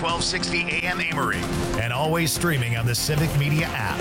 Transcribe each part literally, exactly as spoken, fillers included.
twelve sixty A M Amory, and always streaming on the Civic Media app.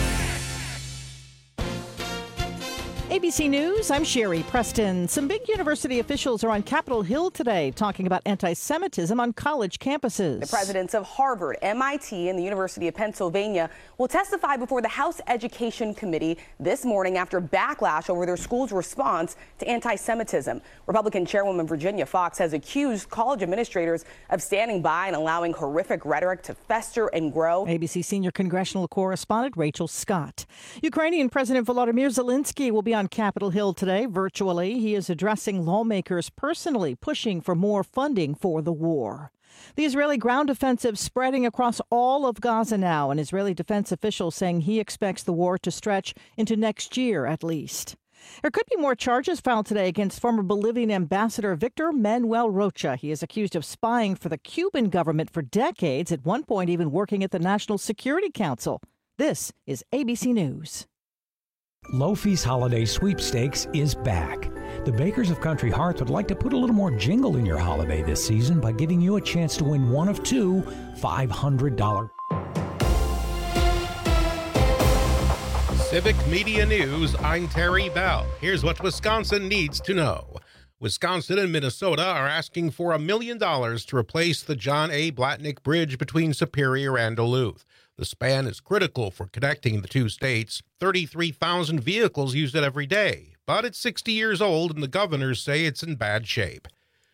A B C News, I'm Sherry Preston. Some big university officials are on Capitol Hill today talking about anti-Semitism on college campuses. The presidents of Harvard, M I T, and the University of Pennsylvania will testify before the House Education Committee this morning after backlash over their school's response to anti-Semitism. Republican Chairwoman Virginia Foxx has accused college administrators of standing by and allowing horrific rhetoric to fester and grow. A B C senior congressional correspondent Rachel Scott. Ukrainian President Volodymyr Zelensky will be on Capitol Hill today virtually. He is addressing lawmakers personally, pushing for more funding for the war. The Israeli ground offensive spreading across all of Gaza now. An Israeli defense official saying he expects the war to stretch into next year at least. There could be more charges filed today against former Bolivian ambassador Victor Manuel Rocha. He is accused of spying for the Cuban government for decades, at one point even working at the National Security Council. This is A B C News. Lofi's Holiday Sweepstakes is back. The Bakers of Country Hearts would like to put a little more jingle in your holiday this season by giving you a chance to win one of two five hundred dollars. Civic Media News, I'm Terry Bell. Here's what Wisconsin needs to know. Wisconsin and Minnesota are asking for a million dollars to replace the John A. Blatnick Bridge between Superior and Duluth. The span is critical for connecting the two states. thirty-three thousand vehicles use it every day, but it's sixty years old and the governors say it's in bad shape.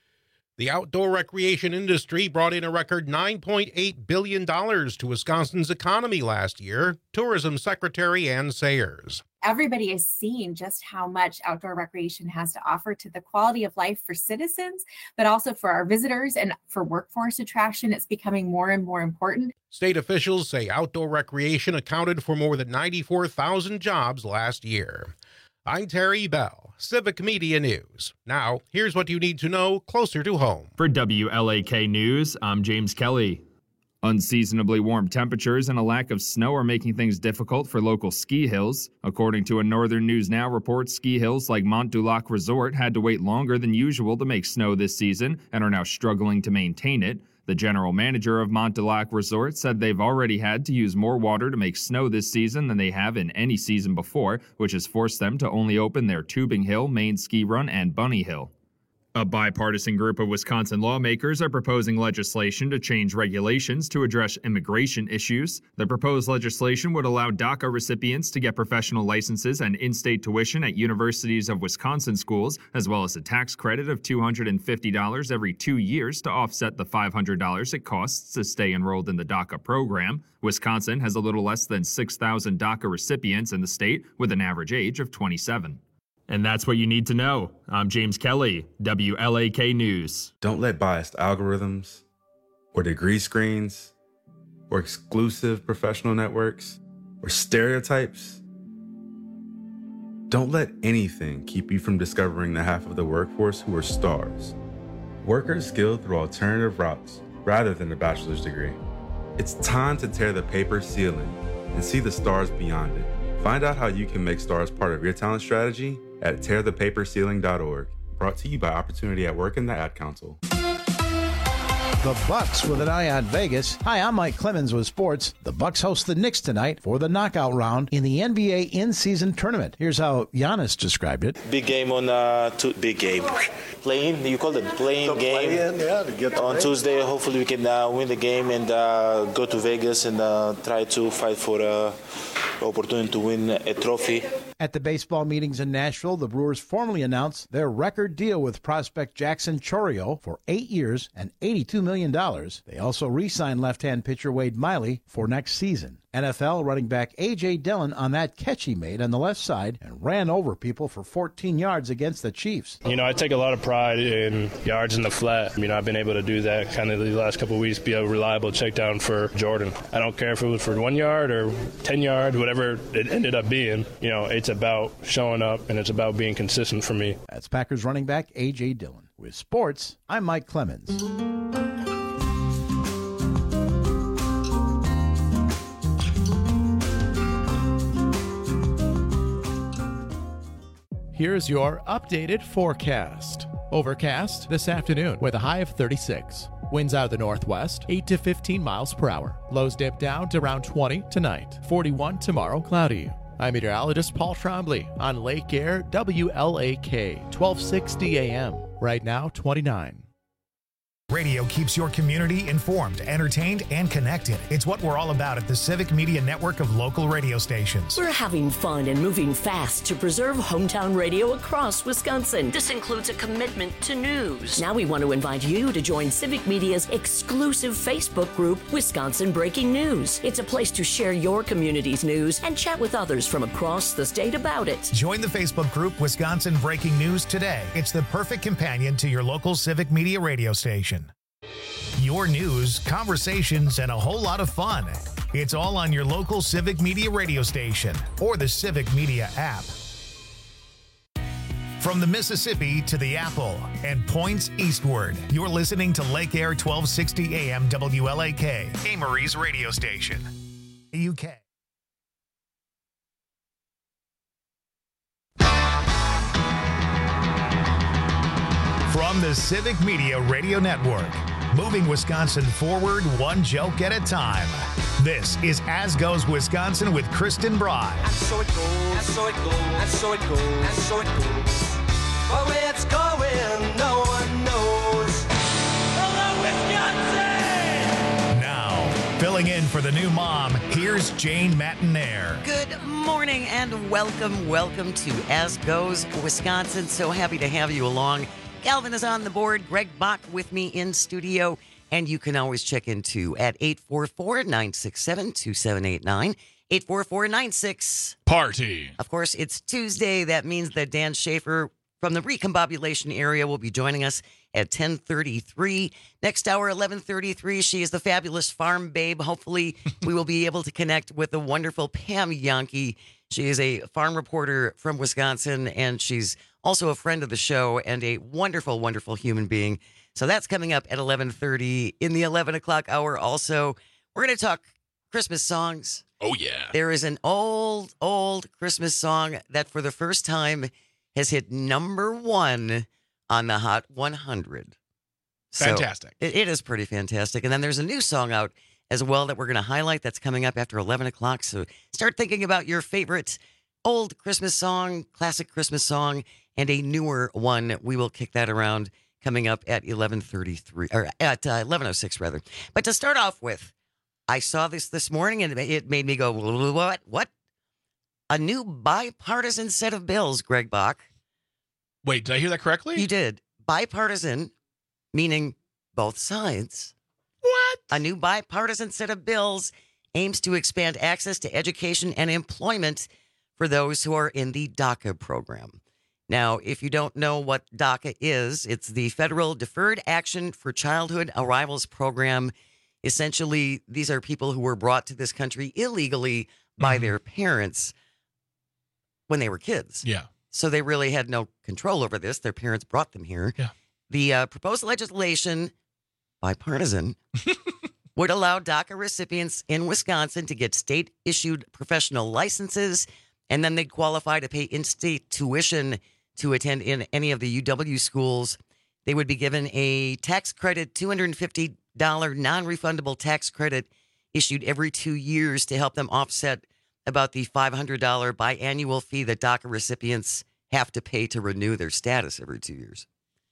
The outdoor recreation industry brought in a record nine point eight billion dollars to Wisconsin's economy last year. Tourism Secretary Ann Sayers. Everybody is seeing just how much outdoor recreation has to offer to the quality of life for citizens, but also for our visitors and for workforce attraction. It's becoming more and more important. State officials say outdoor recreation accounted for more than ninety-four thousand jobs last year. I'm Terry Bell, Civic Media News. Now, here's what you need to know closer to home. For W L A K News, I'm James Kelly. Unseasonably warm temperatures and a lack of snow are making things difficult for local ski hills. According to a Northern News Now report, ski hills like Mont du Lac Resort had to wait longer than usual to make snow this season and are now struggling to maintain it. The general manager of Mont du Lac Resort said they've already had to use more water to make snow this season than they have in any season before, which has forced them to only open their Tubing Hill, Main Ski Run, and Bunny Hill. A bipartisan group of Wisconsin lawmakers are proposing legislation to change regulations to address immigration issues. The proposed legislation would allow DACA recipients to get professional licenses and in-state tuition at universities of Wisconsin schools, as well as a tax credit of two hundred fifty dollars every two years to offset the five hundred dollars it costs to stay enrolled in the DACA program. Wisconsin has a little less than six thousand DACA recipients in the state, with an average age of twenty-seven. And that's what you need to know. I'm James Kelly, W L A K News. Don't let biased algorithms or degree screens or exclusive professional networks or stereotypes, don't let anything keep you from discovering the half of the workforce who are stars. Workers skilled through alternative routes rather than a bachelor's degree. It's time to tear the paper ceiling and see the stars beyond it. Find out how you can make stars part of your talent strategy at tear the paper ceiling dot org. Brought to you by Opportunity at Work and the Ad Council. The Bucks with an eye on Vegas. Hi, I'm Mike Clemens with sports. The Bucks host the Knicks tonight for the knockout round in the N B A in-season tournament. Here's how Giannis described it. Big game on uh, two, big game. Playing, you call it playing game. Play in, yeah, to get on Tuesday, hopefully we can uh, win the game and uh, go to Vegas and uh, try to fight for uh, the opportunity to win a trophy. At the baseball meetings in Nashville, the Brewers formally announced their record deal with prospect Jackson Chourio for eight years and eighty-two million dollars. They also re-signed left-hand pitcher Wade Miley for next season. N F L running back A J. Dillon on that catch he made on the left side and ran over people for fourteen yards against the Chiefs. You know, I take a lot of pride in yards in the flat. You know, I've been able to do that kind of the last couple of weeks, be a reliable check down for Jordan. I don't care if it was for one yard or ten yards, whatever it ended up being. You know, it's about showing up and it's about being consistent for me. That's Packers running back A J. Dillon. With sports, I'm Mike Clemens. Here's your updated forecast. Overcast this afternoon with a high of thirty-six. Winds out of the northwest, eight to fifteen miles per hour. Lows dip down to around twenty tonight. forty-one tomorrow, cloudy. I'm meteorologist Paul Trombley on Lake Air W L A K, twelve sixty A M. Right now, twenty-nine. Radio keeps your community informed, entertained, and connected. It's what we're all about at the Civic Media Network of local radio stations. We're having fun and moving fast to preserve hometown radio across Wisconsin. This includes a commitment to news. Now we want to invite you to join Civic Media's exclusive Facebook group, Wisconsin Breaking News. It's a place to share your community's news and chat with others from across the state about it. Join the Facebook group, Wisconsin Breaking News today. It's the perfect companion to your local Civic Media radio station. Your news, conversations, and a whole lot of fun. It's all on your local Civic Media radio station or the Civic Media app. From the Mississippi to the Apple and points eastward, you're listening to Lake Air twelve sixty A M W L A K, Amory's radio station, U K. From the Civic Media Radio Network, moving Wisconsin forward one joke at a time. This is As Goes Wisconsin with Kristen Bride. And so it goes, and so it goes, and so it goes, and so it goes. But where it's going, no one knows. Hello, Wisconsin! Now, filling in for the new mom, here's Jane Matinaire. Good morning and welcome, welcome to As Goes Wisconsin. So happy to have you along. Calvin is on the board. Greg Bach with me in studio. And you can always check into at eight four four, nine six seven, two seven eight nine. eight four four, nine six. Party. Of course, it's Tuesday. That means that Dan Schaefer from the Recombobulation area will be joining us at ten thirty-three. Next hour, eleven thirty-three. She is the fabulous farm babe. Hopefully, we will be able to connect with the wonderful Pam Yankee. She is a farm reporter from Wisconsin, and she's also a friend of the show and a wonderful, wonderful human being. So that's coming up at eleven thirty. In the eleven o'clock hour also, we're going to talk Christmas songs. Oh, yeah. There is an old, old Christmas song that for the first time has hit number one on the Hot one hundred. So Fantastic. It, it is pretty fantastic. And then there's a new song out as well that we're going to highlight that's coming up after eleven o'clock. So start thinking about your favorite old Christmas song, classic Christmas song, and a newer one. We will kick that around coming up at eleven thirty-three, or at uh, eleven oh six, rather. But to start off with, I saw this this morning, and it made me go, what? What? A new bipartisan set of bills, Greg Bach. Wait, did I hear that correctly? You did. Bipartisan, meaning both sides. What? A new bipartisan set of bills aims to expand access to education and employment for those who are in the DACA program. Now, if you don't know what DACA is, it's the Federal Deferred Action for Childhood Arrivals Program. Essentially, these are people who were brought to this country illegally by mm-hmm. their parents when they were kids. Yeah. So they really had no control over this. Their parents brought them here. Yeah. The uh, proposed legislation, bipartisan, would allow DACA recipients in Wisconsin to get state-issued professional licenses, and then they'd qualify to pay in-state tuition to attend in any of the U W schools. They would be given a tax credit, two hundred fifty dollars non-refundable tax credit issued every two years to help them offset about the five hundred dollars biannual fee that DACA recipients have to pay to renew their status every two years.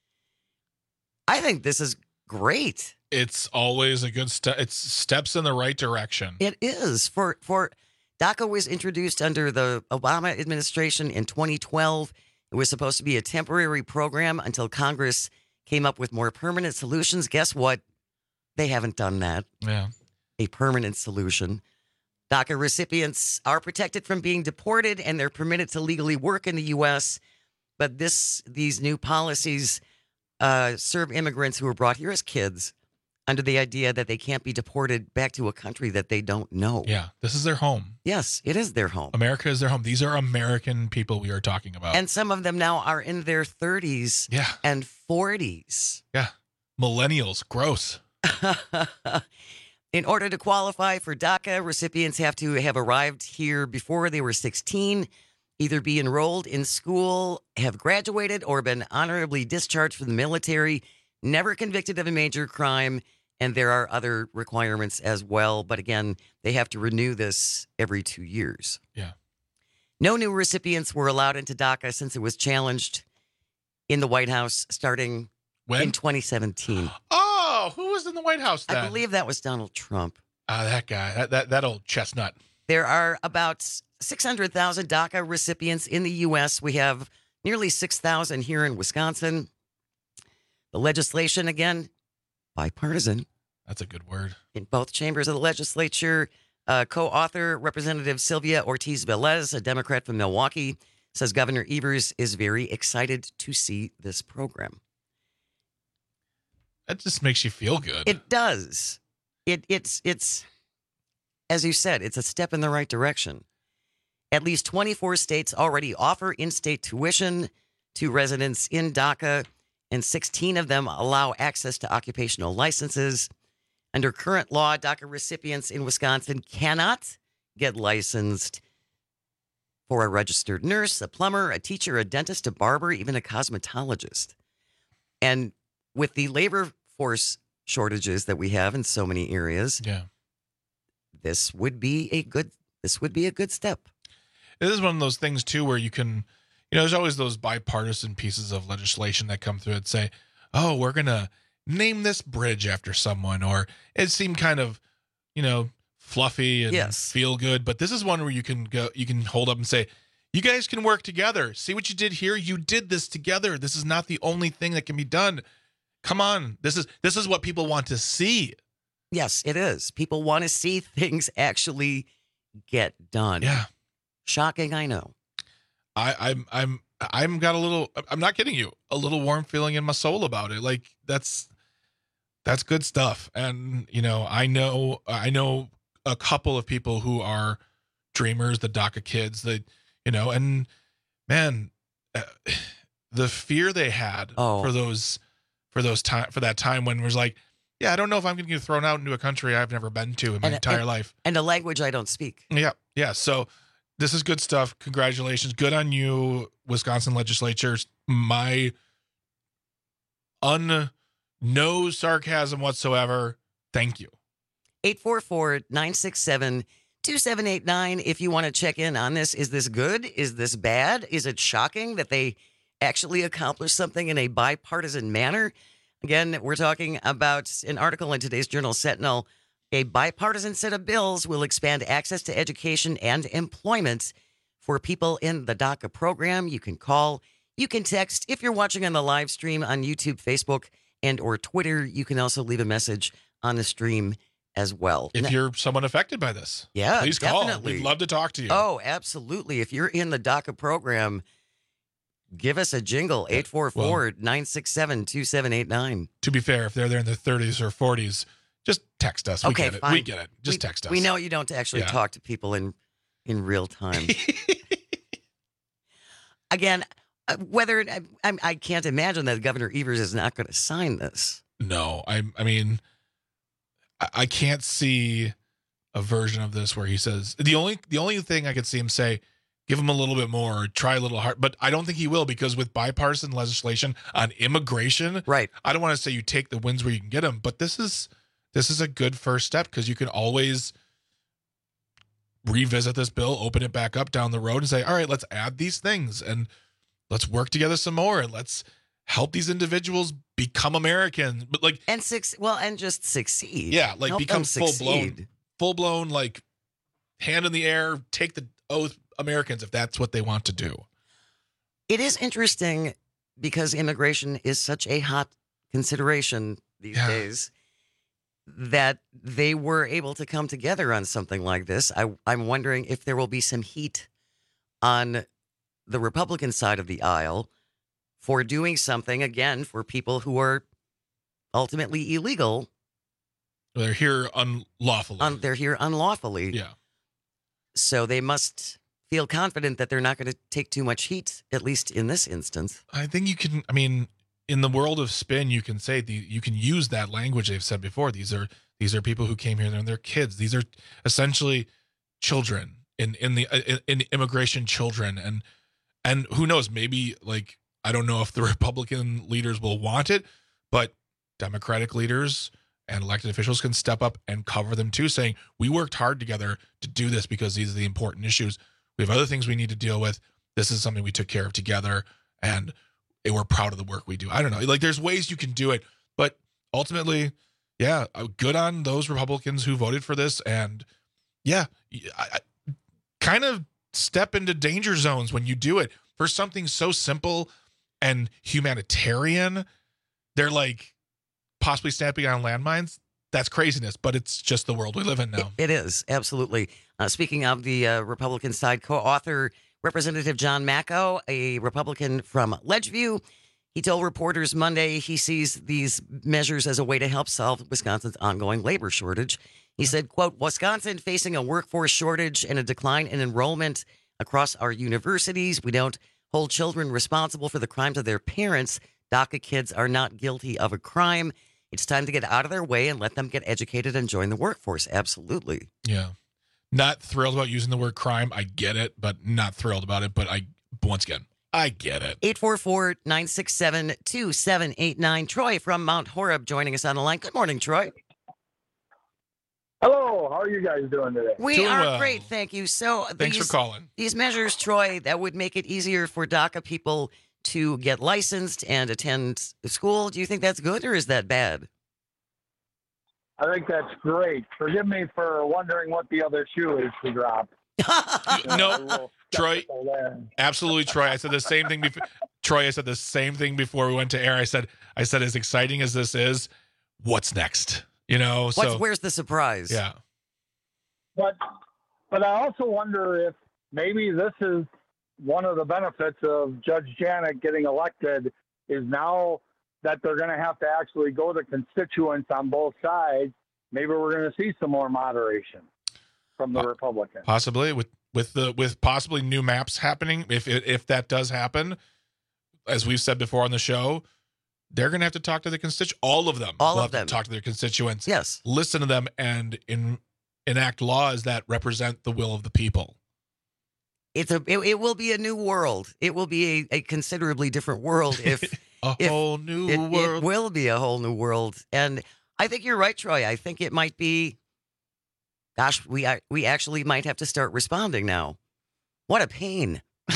I think this is great. It's always a good step. It's steps in the right direction. It is. For, for DACA was introduced under the Obama administration in twenty twelve. It was supposed to be a temporary program until Congress came up with more permanent solutions. Guess what? They haven't done that. Yeah. A permanent solution. DACA recipients are protected from being deported, and they're permitted to legally work in the U S. But this, these new policies uh, serve immigrants who were brought here as kids under the idea that they can't be deported back to a country that they don't know. Yeah, this is their home. Yes, it is their home. America is their home. These are American people we are talking about. And some of them now are in their thirties yeah. and forties. Yeah, millennials, gross. In order to qualify for DACA, recipients have to have arrived here before they were sixteen, either be enrolled in school, have graduated, or been honorably discharged from the military. never convicted of a major crime, and there are other requirements as well. But again, they have to renew this every two years. Yeah. No new recipients were allowed into DACA since it was challenged in the White House starting when? in twenty seventeen. Oh, who was in the White House then? I believe that was Donald Trump. Ah, that guy, that, that that old chestnut. There are about six hundred thousand DACA recipients in the U S. We have nearly six thousand here in Wisconsin. The legislation, again, bipartisan. That's a good word. In both chambers of the legislature, uh, co-author Representative Sylvia Ortiz-Velez, a Democrat from Milwaukee, says Governor Evers is very excited to see this program. That just makes you feel good. It does. It it's it's as you said, it's a step in the right direction. At least twenty-four states already offer in-state tuition to residents in DACA, and sixteen of them allow access to occupational licenses. Under current law, DACA recipients in Wisconsin cannot get licensed for a registered nurse, a plumber, a teacher, a dentist, a barber, even a cosmetologist. And with the labor force shortages that we have in so many areas, yeah, this would be a good this would be a good step. It is one of those things too where you can, you know, there's always those bipartisan pieces of legislation that come through and say, "Oh, we're gonna name this bridge after someone," or it seemed kind of, you know, fluffy and yes. feel good. But this is one where you can go, you can hold up and say, "You guys can work together. See what you did here? You did this together. This is not the only thing that can be done. Come on, this is this is what people want to see." Yes, it is. People want to see things actually get done. Yeah. Shocking, I know. I, I'm I'm I'm got a little I'm not kidding you, a little warm feeling in my soul about it. Like that's that's good stuff. And you know, I know I know a couple of people who are dreamers, the DACA kids, that you know, and man, uh, the fear they had oh. for those for those time for that time when it was like, yeah, I don't know if I'm going to get thrown out into a country I've never been to in my and, entire and, life. And a language I don't speak. Yeah. Yeah. So this is good stuff. Congratulations. Good on you, Wisconsin legislatures. My un no sarcasm whatsoever. Thank you. eight four four, nine six seven, two seven eight nine. If you want to check in on this, is this good? Is this bad? Is it shocking that they actually accomplished something in a bipartisan manner? Again, we're talking about an article in today's Journal Sentinel. A bipartisan set of bills will expand access to education and employment for people in the DACA program. You can call, you can text. If you're watching on the live stream on YouTube, Facebook, and or Twitter, you can also leave a message on the stream as well. If you're someone affected by this, yeah, please definitely. call. We'd love to talk to you. Oh, absolutely. If you're in the DACA program, give us a jingle, eight four four, nine six seven, two seven eight nine. To be fair, if they're there in their thirties or forties, just text us. We okay, get it. fine. We get it. Just we, text us. We know you don't actually yeah. talk to people in, in real time. Again, whether I, I can't imagine that Governor Evers is not going to sign this. No, I I mean, I, I can't see a version of this where he says the only the only thing I could see him say, give him a little bit more, or try a little hard. But I don't think he will, because with bipartisan legislation on immigration, right? I don't want to say you take the wins where you can get them, but this is this is a good first step, because you can always revisit this bill, open it back up down the road, and say, all right, let's add these things and let's work together some more, and let's help these individuals become Americans. But like, and six, well, and just succeed. Yeah, like help become full blown, full blown, like hand in the air, take the oath Americans if that's what they want to do. It is interesting because immigration is such a hot consideration these yeah. days that they were able to come together on something like this. I, I'm wondering if there will be some heat on the Republican side of the aisle for doing something, again, for people who are ultimately illegal. They're here unlawfully. Um, they're here unlawfully. Yeah. So they must feel confident that they're not going to take too much heat, at least in this instance. I think you can, I mean, in the world of spin, you can say the, you can use that language they've said before. These are these are people who came here and they're kids. These are essentially children in in the in, in immigration children, and and who knows, maybe, like, I don't know if the Republican leaders will want it, but Democratic leaders and elected officials can step up and cover them too, saying, we worked hard together to do this because these are the important issues. We have other things we need to deal with. This is something we took care of together, and we're proud of the work we do. I don't know. Like, there's ways you can do it, but ultimately, yeah, good on those Republicans who voted for this. And yeah, I, I kind of step into danger zones when you do it for something so simple and humanitarian. They're like possibly snapping on landmines. That's craziness, but it's just the world we live in now. It, it is, absolutely. Uh, speaking of the uh, Republican side, co-author Representative John Macco, a Republican from Ledgeview, he told reporters Monday he sees these measures as a way to help solve Wisconsin's ongoing labor shortage. He said, quote, Wisconsin facing a workforce shortage and a decline in enrollment across our universities. We don't hold children responsible for the crimes of their parents. DACA kids are not guilty of a crime. It's time to get out of their way and let them get educated and join the workforce. Absolutely. Yeah. Not thrilled about using the word crime. I get it, but not thrilled about it. But I, once again, I get it. eight four four, nine six seven, two seven eight nine. Troy from Mount Horeb joining us on the line. Good morning, Troy. Hello. How are you guys doing today? We Doing are well. great. Thank you. So Thanks these, for calling. These measures, Troy, that would make it easier for DACA people to get licensed and attend school. Do you think that's good or is that bad? I think that's great. Forgive me for wondering what the other shoe is to drop. No, Troy, absolutely, Troy. I said the same thing before. Troy, I said the same thing before we went to air. I said, I said, as exciting as this is, what's next? You know, What's, so where's the surprise? Yeah. But, but I also wonder if maybe this is one of the benefits of Judge Janet getting elected is now that they're going to have to actually go to constituents on both sides. Maybe we're going to see some more moderation from the uh, Republicans. Possibly with, with the, with possibly new maps happening. If, if that does happen, as we've said before on the show, they're going to have to talk to the constituents. All of them. All will of have them. To talk to their constituents. Yes. Listen to them and in, enact laws that represent the will of the people. It's a. It, it will be a new world. It will be a, a considerably different world if a if whole new it, world. It will be a whole new world, and I think you're right, Troy. I think it might be. Gosh, we are, we actually might have to start responding now. What a pain!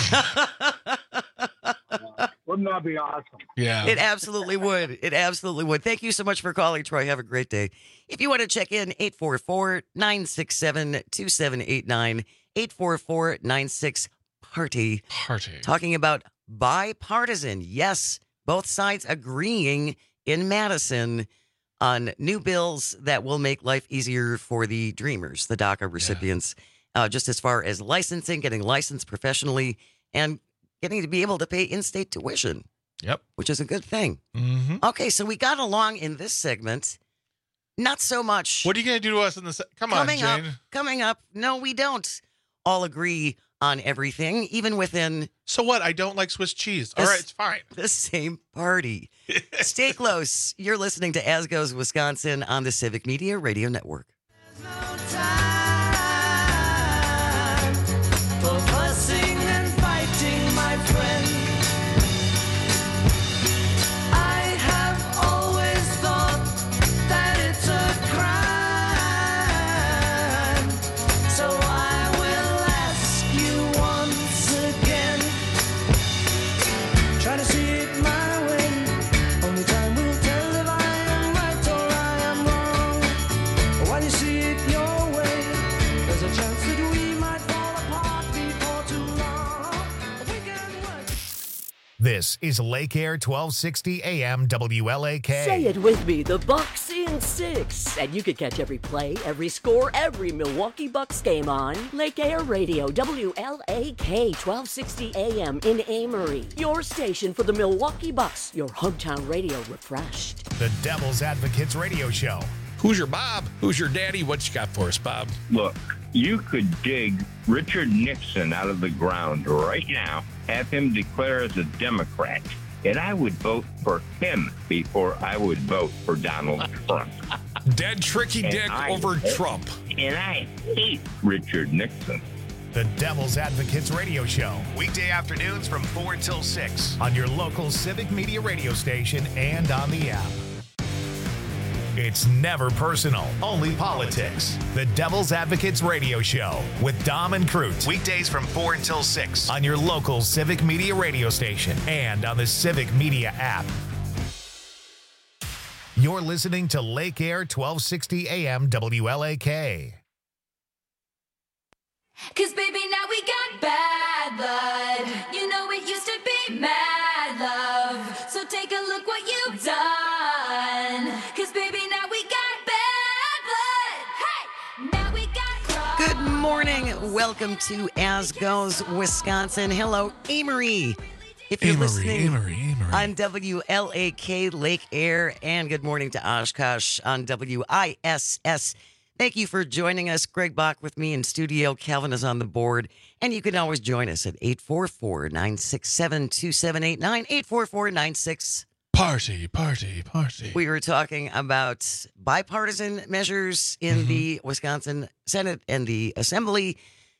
Wouldn't that be awesome? Yeah, it absolutely would. It absolutely would. Thank you so much for calling, Troy. Have a great day. If you want to check in, eight four four, nine six seven, two seven eight nine. eight four four, nine six, party. Party. Talking about bipartisan. Yes, both sides agreeing in Madison on new bills that will make life easier for the Dreamers, the DACA recipients, yeah. uh, just as far as licensing, getting licensed professionally, and getting to be able to pay in-state tuition. Yep. Which is a good thing. Mm-hmm. Okay, so we got along in this segment. Not so much. What are you going to do to us in the... Se- Come coming on, Jane. Up, coming up. No, we don't all agree on everything, even within... So what? I don't like Swiss cheese. All the, right, it's fine. The same party. Stay close. You're listening to As Goes Wisconsin on the Civic Media Radio Network. This is Lake Air twelve sixty A M W L A K. Say it with me, the Bucks in six. And you can catch every play, every score, every Milwaukee Bucks game on Lake Air Radio, W L A K, twelve sixty A M in Amory. Your station for the Milwaukee Bucks, your hometown radio refreshed. The Devil's Advocates Radio Show. Who's your Bob? Who's your daddy? What you got for us, Bob? Look, you could dig Richard Nixon out of the ground right now, have him declare as a Democrat, and I would vote for him before I would vote for Donald Trump. Dead tricky and dick I over hate, Trump. And I hate Richard Nixon. The Devil's Advocates Radio Show, weekday afternoons from four till six on your local Civic Media radio station and on the app. It's never personal, only politics. The Devil's Advocates Radio Show with Dom and Crute. Weekdays from four until six on your local Civic Media radio station and on the Civic Media app. You're listening to Lake Air twelve sixty A M W L A K. Cause baby, now we got bad blood. You know it used to be mad love. So take a look what you've done. Cause baby, now we got bad blood. Hey! Now we got cross. Good morning. Welcome to As Goes Wisconsin. Hello, Amory. If you're Amory, listening Amory, Amory. on W L A K Lake Air, and good morning to Oshkosh on W I S S. Thank you for joining us. Greg Bach with me in studio. Calvin is on the board. And you can always join us at eight four four, nine six seven, two seven eight nine, eight four four, nine six. Party, party, party. We were talking about bipartisan measures in mm-hmm. the Wisconsin Senate and the Assembly.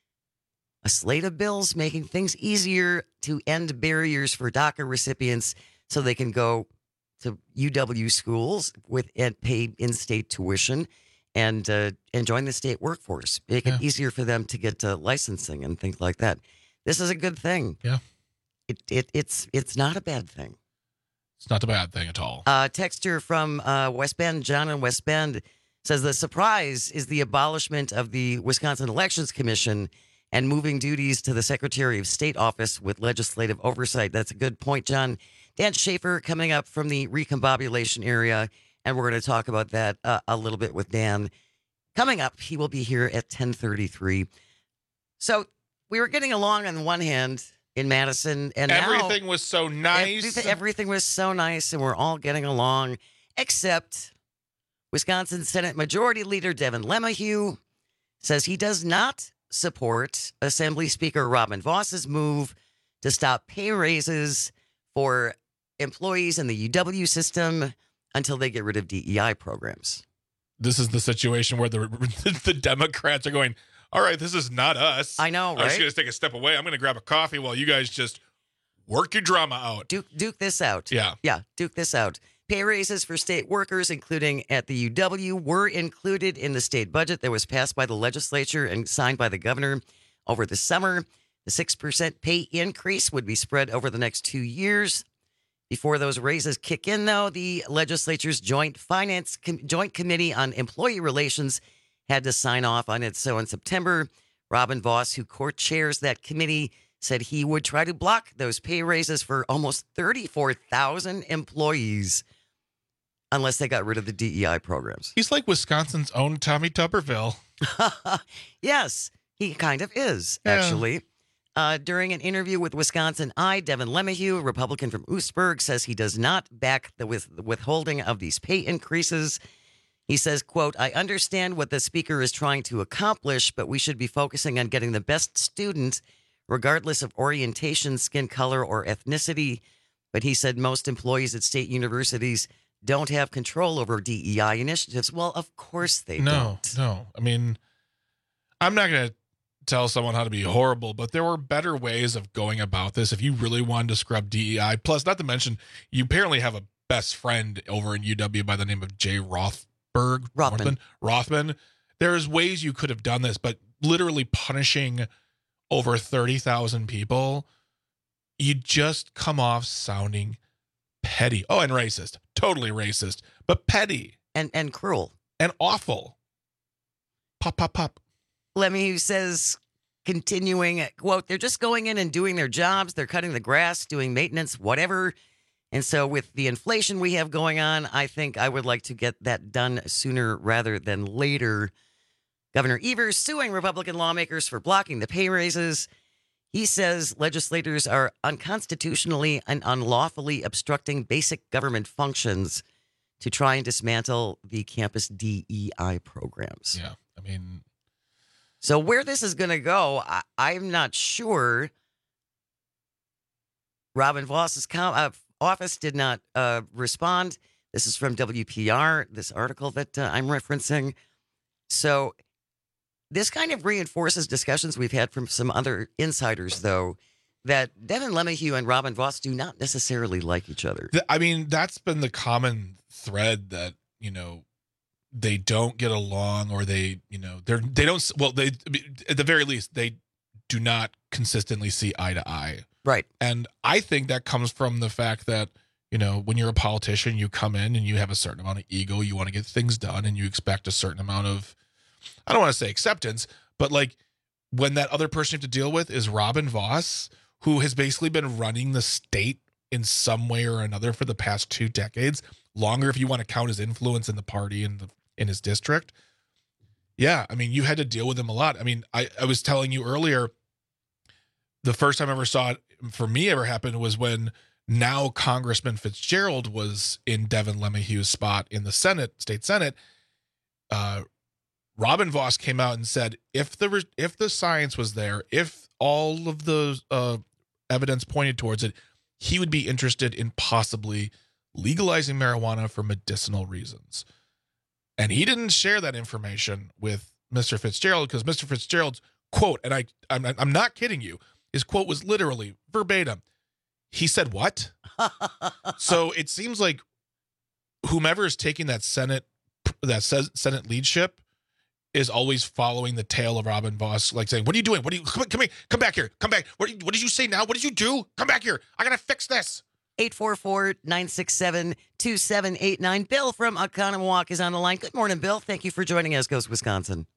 A slate of bills making things easier to end barriers for DACA recipients so they can go to U W schools with and pay in-state tuition and uh, and join the state workforce. Make yeah. it easier for them to get uh, licensing and things like that. This is a good thing. Yeah, it it it's it's not a bad thing. It's not a bad thing at all. Uh, texter from uh, West Bend, John in West Bend, says the surprise is the abolishment of the Wisconsin Elections Commission and moving duties to the Secretary of State office with legislative oversight. That's a good point, John. Dan Schaefer coming up from the recombobulation area, and we're going to talk about that uh, a little bit with Dan. Coming up, he will be here at ten thirty-three. So we were getting along on the one hand in Madison, and everything now, was so nice. Everything, everything was so nice, and we're all getting along, except Wisconsin Senate Majority Leader Devin LeMahieu says he does not support Assembly Speaker Robin Voss's move to stop pay raises for employees in the U W system until they get rid of D E I programs. This is the situation where the the Democrats are going, all right, this is not us. I know, right? I'm just going to take a step away. I'm going to grab a coffee while you guys just work your drama out. Duke, duke this out. Yeah. Yeah, duke this out. Pay raises for state workers, including at the U W, were included in the state budget that was passed by the legislature and signed by the governor over the summer. The six percent pay increase would be spread over the next two years. Before those raises kick in, though, the legislature's Joint Finance Com- Joint Committee on Employee Relations had to sign off on it. So in September, Robin Voss, who co-chairs that committee, said he would try to block those pay raises for almost thirty-four thousand employees unless they got rid of the D E I programs. He's like Wisconsin's own Tommy Tuberville. Yes, he kind of is, Yeah. actually. Uh, during an interview with Wisconsin Eye, Devin LeMahieu, a Republican from Oostburg, says he does not back the, with, the withholding of these pay increases. He says, quote, I understand what the speaker is trying to accomplish, but we should be focusing on getting the best student, regardless of orientation, skin color, or ethnicity. But he said most employees at state universities don't have control over D E I initiatives. Well, of course they no, don't. No, I mean, I'm not going to tell someone how to be horrible, but there were better ways of going about this if you really wanted to scrub D E I. Plus, not to mention, you apparently have a best friend over in U W by the name of Jay Rothberg. Rothman. Rothman. There's ways you could have done this, but literally punishing over thirty thousand people, you just come off sounding petty. Oh, and racist. Totally racist, but petty. And and cruel. And awful. Pop, pop, pop. LeMahieu says, continuing, quote, they're just going in and doing their jobs. They're cutting the grass, doing maintenance, whatever. And so with the inflation we have going on, I think I would like to get that done sooner rather than later. Governor Evers suing Republican lawmakers for blocking the pay raises. He says legislators are unconstitutionally and unlawfully obstructing basic government functions to try and dismantle the campus D E I programs. Yeah, I mean... So where this is going to go, I, I'm not sure. Robin Voss's com- uh, office did not uh, respond. This is from W P R, this article that uh, I'm referencing. So this kind of reinforces discussions we've had from some other insiders, though, that Devin LeMahieu and Robin Voss do not necessarily like each other. I mean, that's been the common thread that, you know, they don't get along, or they, you know, they're they don't. Well, they at the very least they do not consistently see eye to eye. Right. And I think that comes from the fact that, you know, when you're a politician, you come in and you have a certain amount of ego. You want to get things done, and you expect a certain amount of, I don't want to say acceptance, but like when that other person you have to deal with is Robin Vos, who has basically been running the state in some way or another for the past two decades, longer if you want to count his influence in the party and the, in his district. Yeah, I mean, you had to deal with him a lot. I mean, I, I was telling you earlier, the first time I ever saw it for me ever happened was when now Congressman Fitzgerald was in Devin LeMahieu's spot in the Senate, state Senate. Uh, Robin Vos came out and said, if the if the science was there, if all of the uh, evidence pointed towards it, he would be interested in possibly legalizing marijuana for medicinal reasons. And he didn't share that information with Mister Fitzgerald because Mister Fitzgerald's quote, and I, I'm, I'm not kidding you, his quote was literally verbatim. He said, what? So it seems like whomever is taking that Senate, that says Senate leadership is always following the tail of Robin Vos, like saying, what are you doing? What are you, come, come here, come back here, come back. What, what did you say now? What did you do? Come back here. I got to fix this. eight four four, nine six seven, two seven eight nine. Bill from Oconomowoc is on the line. Good morning, Bill. Thank you for joining us, Ghost Wisconsin.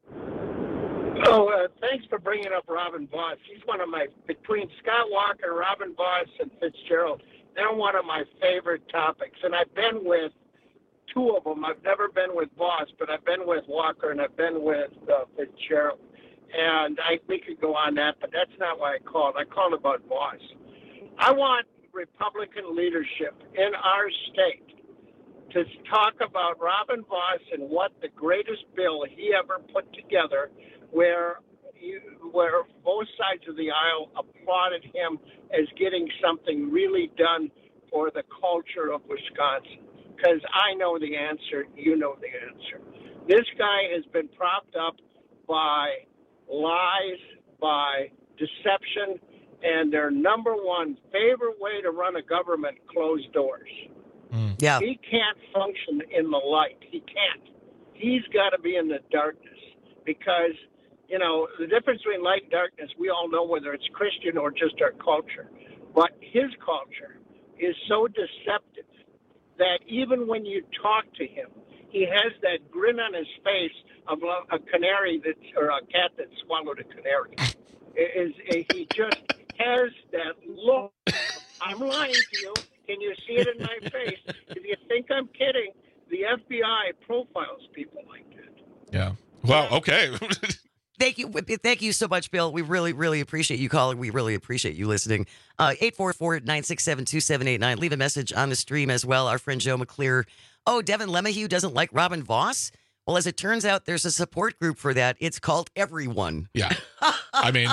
Oh, uh, thanks for bringing up Robin Vos. He's one of my, between Scott Walker, Robin Vos, and Fitzgerald, they're one of my favorite topics. And I've been with two of them. I've never been with Vos, but I've been with Walker and I've been with uh, Fitzgerald. And I we could go on that, but that's not why I called. I called about Vos. I want Republican leadership in our state to talk about Robin Vos and what the greatest bill he ever put together, where you, where both sides of the aisle applauded him as getting something really done for the culture of Wisconsin. Because I know the answer, you know the answer. This guy has been propped up by lies, by deception, and their number one favorite way to run a government, closed doors. Mm. Yeah. He can't function in the light. He can't. He's got to be in the darkness because, you know, the difference between light and darkness, we all know whether it's Christian or just our culture. But his culture is so deceptive that even when you talk to him, he has that grin on his face of a canary that, or a cat that swallowed a canary. Is he just has that look? I'm lying to you. Can you see it in my face? If you think I'm kidding, the F B I profiles people like that. Yeah. Wow. Okay. Thank you. Thank you so much, Bill. We really, really appreciate you calling. We really appreciate you listening. Uh, eight four four, nine six seven, two seven eight nine. Leave a message on the stream as well. Our friend Joe McClear. Oh, Devin LeMahieu doesn't like Robin Vos? Well, as it turns out, there's a support group for that. It's called Everyone. Yeah. I mean,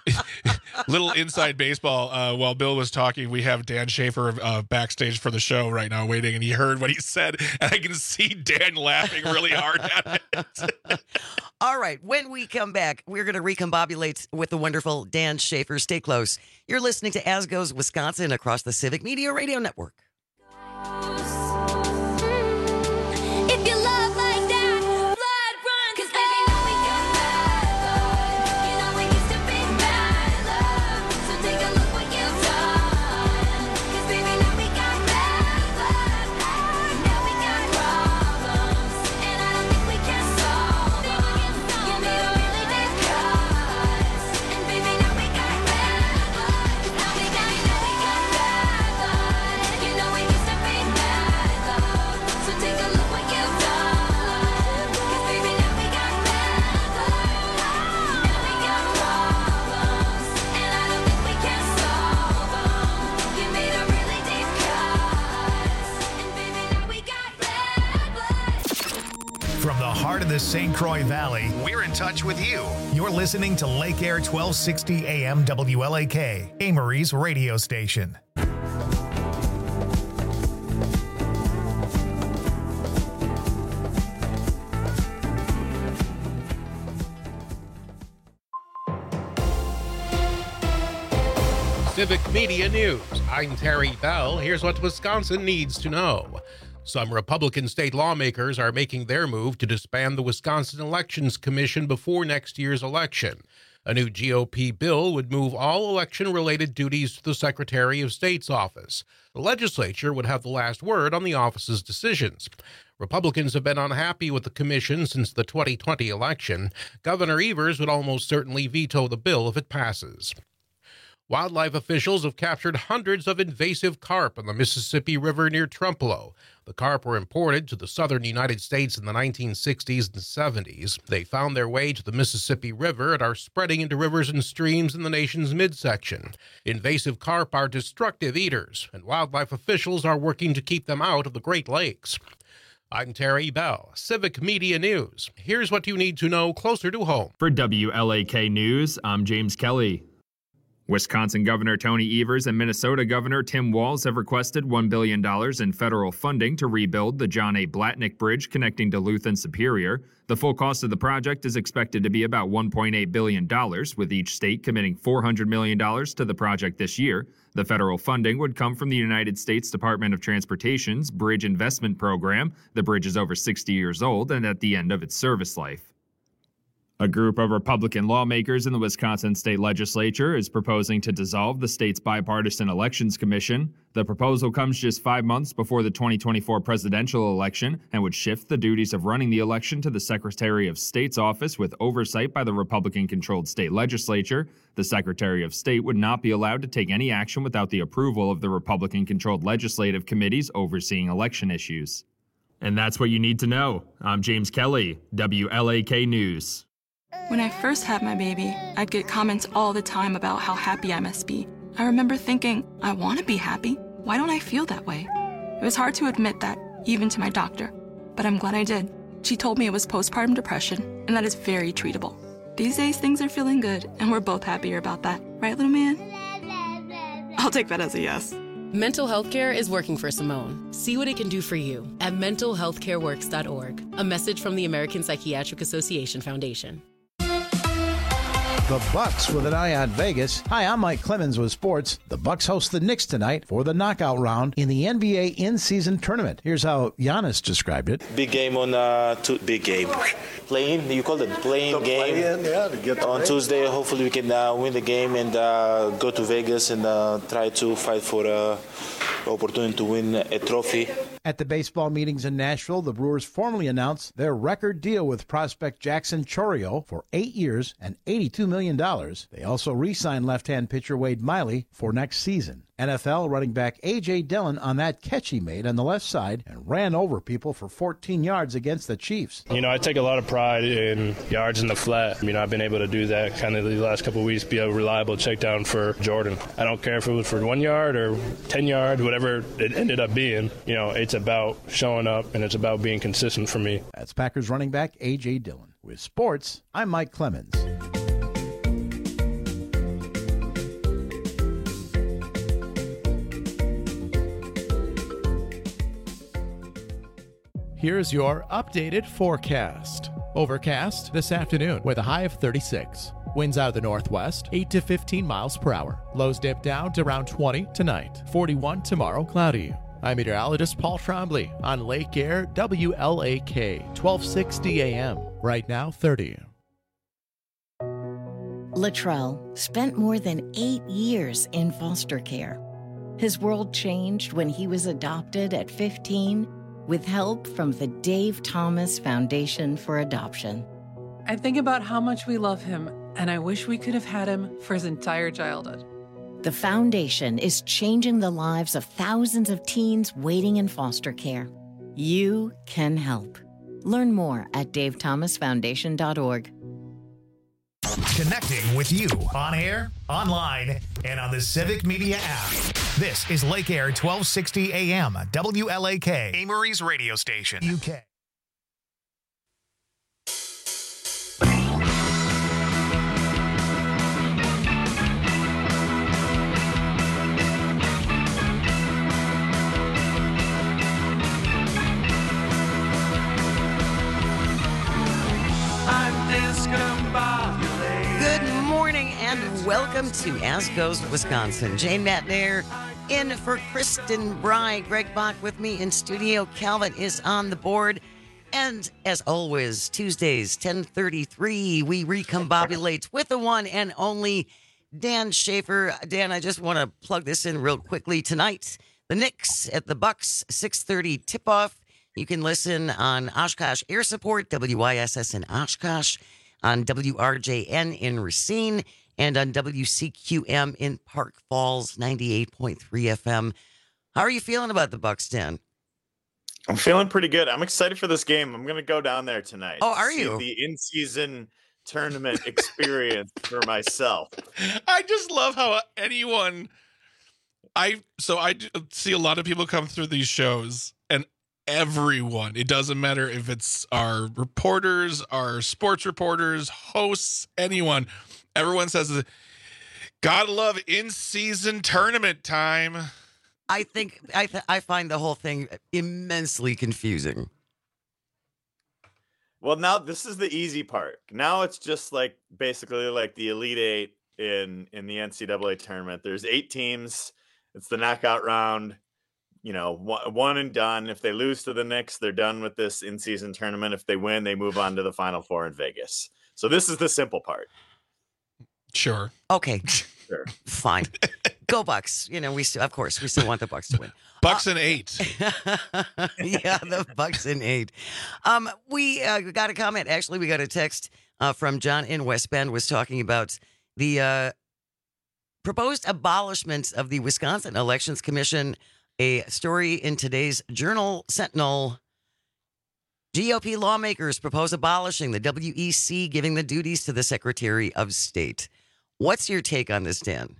little inside baseball. Uh, while Bill was talking, we have Dan Schaefer uh, backstage for the show right now waiting, and he heard what he said, and I can see Dan laughing really hard at it. All right. When we come back, we're going to recombobulate with the wonderful Dan Schaefer. Stay close. You're listening to As Goes Wisconsin across the Civic Media Radio Network. If you love like that, blood run. 'Cause baby, now we got bad blood. You know we used to be bad love. So take a look what you've done. 'Cause baby, now we got bad blood. Now we got problems, and I don't think we can solve them. You made a really big cuts, and baby, now we got bad blood. Now we got, now we got bad blood. You know we used to be bad love. So take a look what you've done. 'Cause baby, now we got bad blood. Now we got problems, and I don't think we can solve them. You made a really deep cuts, and baby, now we got bad blood. From the heart of the Saint Croix Valley, we're in touch with you. You're listening to Lake Air twelve sixty A M W L A K, Amory's radio station. Civic Media News. I'm Terry Bell. Here's what Wisconsin needs to know. Some Republican state lawmakers are making their move to disband the Wisconsin Elections Commission before next year's election. A new G O P bill would move all election-related duties to the Secretary of State's office. The legislature would have the last word on the office's decisions. Republicans have been unhappy with the commission since the twenty twenty election. Governor Evers would almost certainly veto the bill if it passes. Wildlife officials have captured hundreds of invasive carp on the Mississippi River near Trempealeau. The carp were imported to the southern United States in the nineteen sixties and seventies. They found their way to the Mississippi River and are spreading into rivers and streams in the nation's midsection. Invasive carp are destructive eaters, and wildlife officials are working to keep them out of the Great Lakes. I'm Terry Bell, Civic Media News. Here's what you need to know closer to home. For W L A K News, I'm James Kelly. Wisconsin Governor Tony Evers and Minnesota Governor Tim Walz have requested one billion dollars in federal funding to rebuild the John A. Blatnick Bridge connecting Duluth and Superior. The full cost of the project is expected to be about one point eight billion dollars, with each state committing four hundred million dollars to the project this year. The federal funding would come from the United States Department of Transportation's Bridge Investment Program. The bridge is over sixty years old and at the end of its service life. A group of Republican lawmakers in the Wisconsin state legislature is proposing to dissolve the state's bipartisan elections commission. The proposal comes just five months before the twenty twenty-four presidential election and would shift the duties of running the election to the Secretary of State's office with oversight by the Republican-controlled state legislature. The Secretary of State would not be allowed to take any action without the approval of the Republican-controlled legislative committees overseeing election issues. And that's what you need to know. I'm James Kelly, W L A K News. When I first had my baby, I'd get comments all the time about how happy I must be. I remember thinking, I want to be happy. Why don't I feel that way? It was hard to admit that, even to my doctor. But I'm glad I did. She told me it was postpartum depression, and that is very treatable. These days, things are feeling good, and we're both happier about that. Right, little man? I'll take that as a yes. Mental health care is working for Simone. See what it can do for you at mental health care works dot org. A message from the American Psychiatric Association Foundation. The Bucks with an eye on Vegas. Hi, I'm Mike Clemens with sports. The Bucks host the Knicks tonight for the knockout round in the N B A in-season tournament. Here's how Giannis described it. Big game on uh, two, big game. Playing, you call it playing the game. Play-in, yeah, to get on Tuesday, hopefully we can uh, win the game and uh, go to Vegas and uh, try to fight for uh, opportunity to win a trophy. At the baseball meetings in Nashville, the Brewers formally announced their record deal with prospect Jackson Chourio for eight years and eighty-two million dollars. They also re-signed left-hand pitcher Wade Miley for next season. N F L running back A J. Dillon on that catch he made on the left side and ran over people for fourteen yards against the Chiefs. You know, I take a lot of pride in yards in the flat. You know, I've been able to do that kind of the last couple of weeks, be a reliable check down for Jordan. I don't care if it was for one yard or ten yards, whatever it ended up being. You know, it's about showing up and it's about being consistent for me. That's Packers running back A J. Dillon. With sports, I'm Mike Clemens. Here's your updated forecast. Overcast this afternoon with a high of thirty-six. Winds out of the northwest, eight to fifteen miles per hour. Lows dip down to around twenty tonight. forty-one tomorrow, cloudy. I'm meteorologist Paul Trombley on Lake Air, W L A K, twelve sixty A M. Right now, thirty. Latrell spent more than eight years in foster care. His world changed when he was adopted at fifteen with help from the Dave Thomas Foundation for Adoption. I think about how much we love him, and I wish we could have had him for his entire childhood. The foundation is changing the lives of thousands of teens waiting in foster care. You can help. Learn more at dave thomas foundation dot org. Connecting with you on air, online, and on the Civic Media app. This is Lake Air twelve sixty A M, W L A K, Amory's radio station, U K. Good morning and welcome to As Goes Wisconsin. Jane Matnair in for Kristen Bry. Greg Bach with me in studio. Calvin is on the board. And as always, Tuesdays, ten thirty-three, we recombobulate with the one and only Dan Schaefer. Dan, I just want to plug this in real quickly. Tonight, the Knicks at the Bucks, six thirty tip-off. You can listen on Oshkosh Air Support, W I S S in Oshkosh, on W R J N in Racine, and on W C Q M in Park Falls, ninety-eight point three F M. How are you feeling about the Bucks, Dan? I'm feeling pretty good. I'm excited for this game. I'm going to go down there tonight. Oh, are see you? The in-season tournament experience for myself. I just love how anyone I so I d- see a lot of people come through these shows, and everyone, it doesn't matter if it's our reporters, our sports reporters, hosts, anyone, everyone says, gotta love in-season tournament time. I think I th- I find the whole thing immensely confusing. Well, now this is the easy part. Now it's just like basically like the Elite Eight in in the N C double A tournament. There's eight teams. It's the knockout round. You know, one, one and done. If they lose to the Knicks, they're done with this in-season tournament. If they win, they move on to the Final Four in Vegas. So this is the simple part. Sure. Okay. Sure. Fine. Go Bucks. You know, we still, of course, we still want the Bucks to win. Bucks uh, and eight. Yeah, the Bucks and eight. Um, we uh, got a comment. Actually, we got a text uh, from John in West Bend was talking about the uh, proposed abolishment of the Wisconsin Elections Commission. A story in today's Journal Sentinel. G O P lawmakers propose abolishing the W E C, giving the duties to the Secretary of State. What's your take on this, Dan?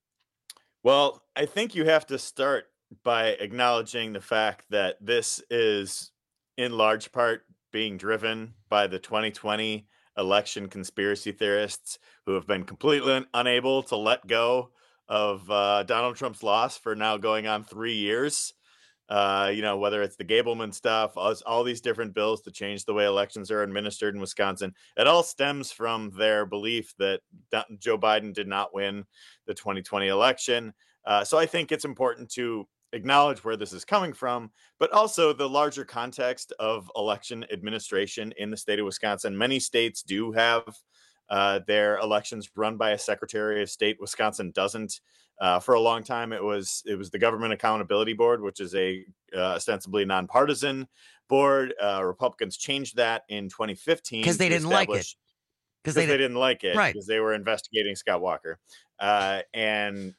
Well, I think you have to start by acknowledging the fact that this is in large part being driven by the twenty twenty election conspiracy theorists who have been completely un- unable to let go of uh, Donald Trump's loss for now going on three years. Uh, you know, whether it's the Gableman stuff, all, all these different bills to change the way elections are administered in Wisconsin, it all stems from their belief that Joe Biden did not win the twenty twenty election. Uh, so I think it's important to acknowledge where this is coming from, but also the larger context of election administration in the state of Wisconsin. Many states do have uh, their elections run by a Secretary of State. Wisconsin doesn't. Uh, for a long time, it was it was the Government Accountability Board, which is a uh, ostensibly nonpartisan board. Uh, Republicans changed that in twenty fifteen Because they didn't like it. Because they, they didn't like it. Right. Because they were investigating Scott Walker. Uh, and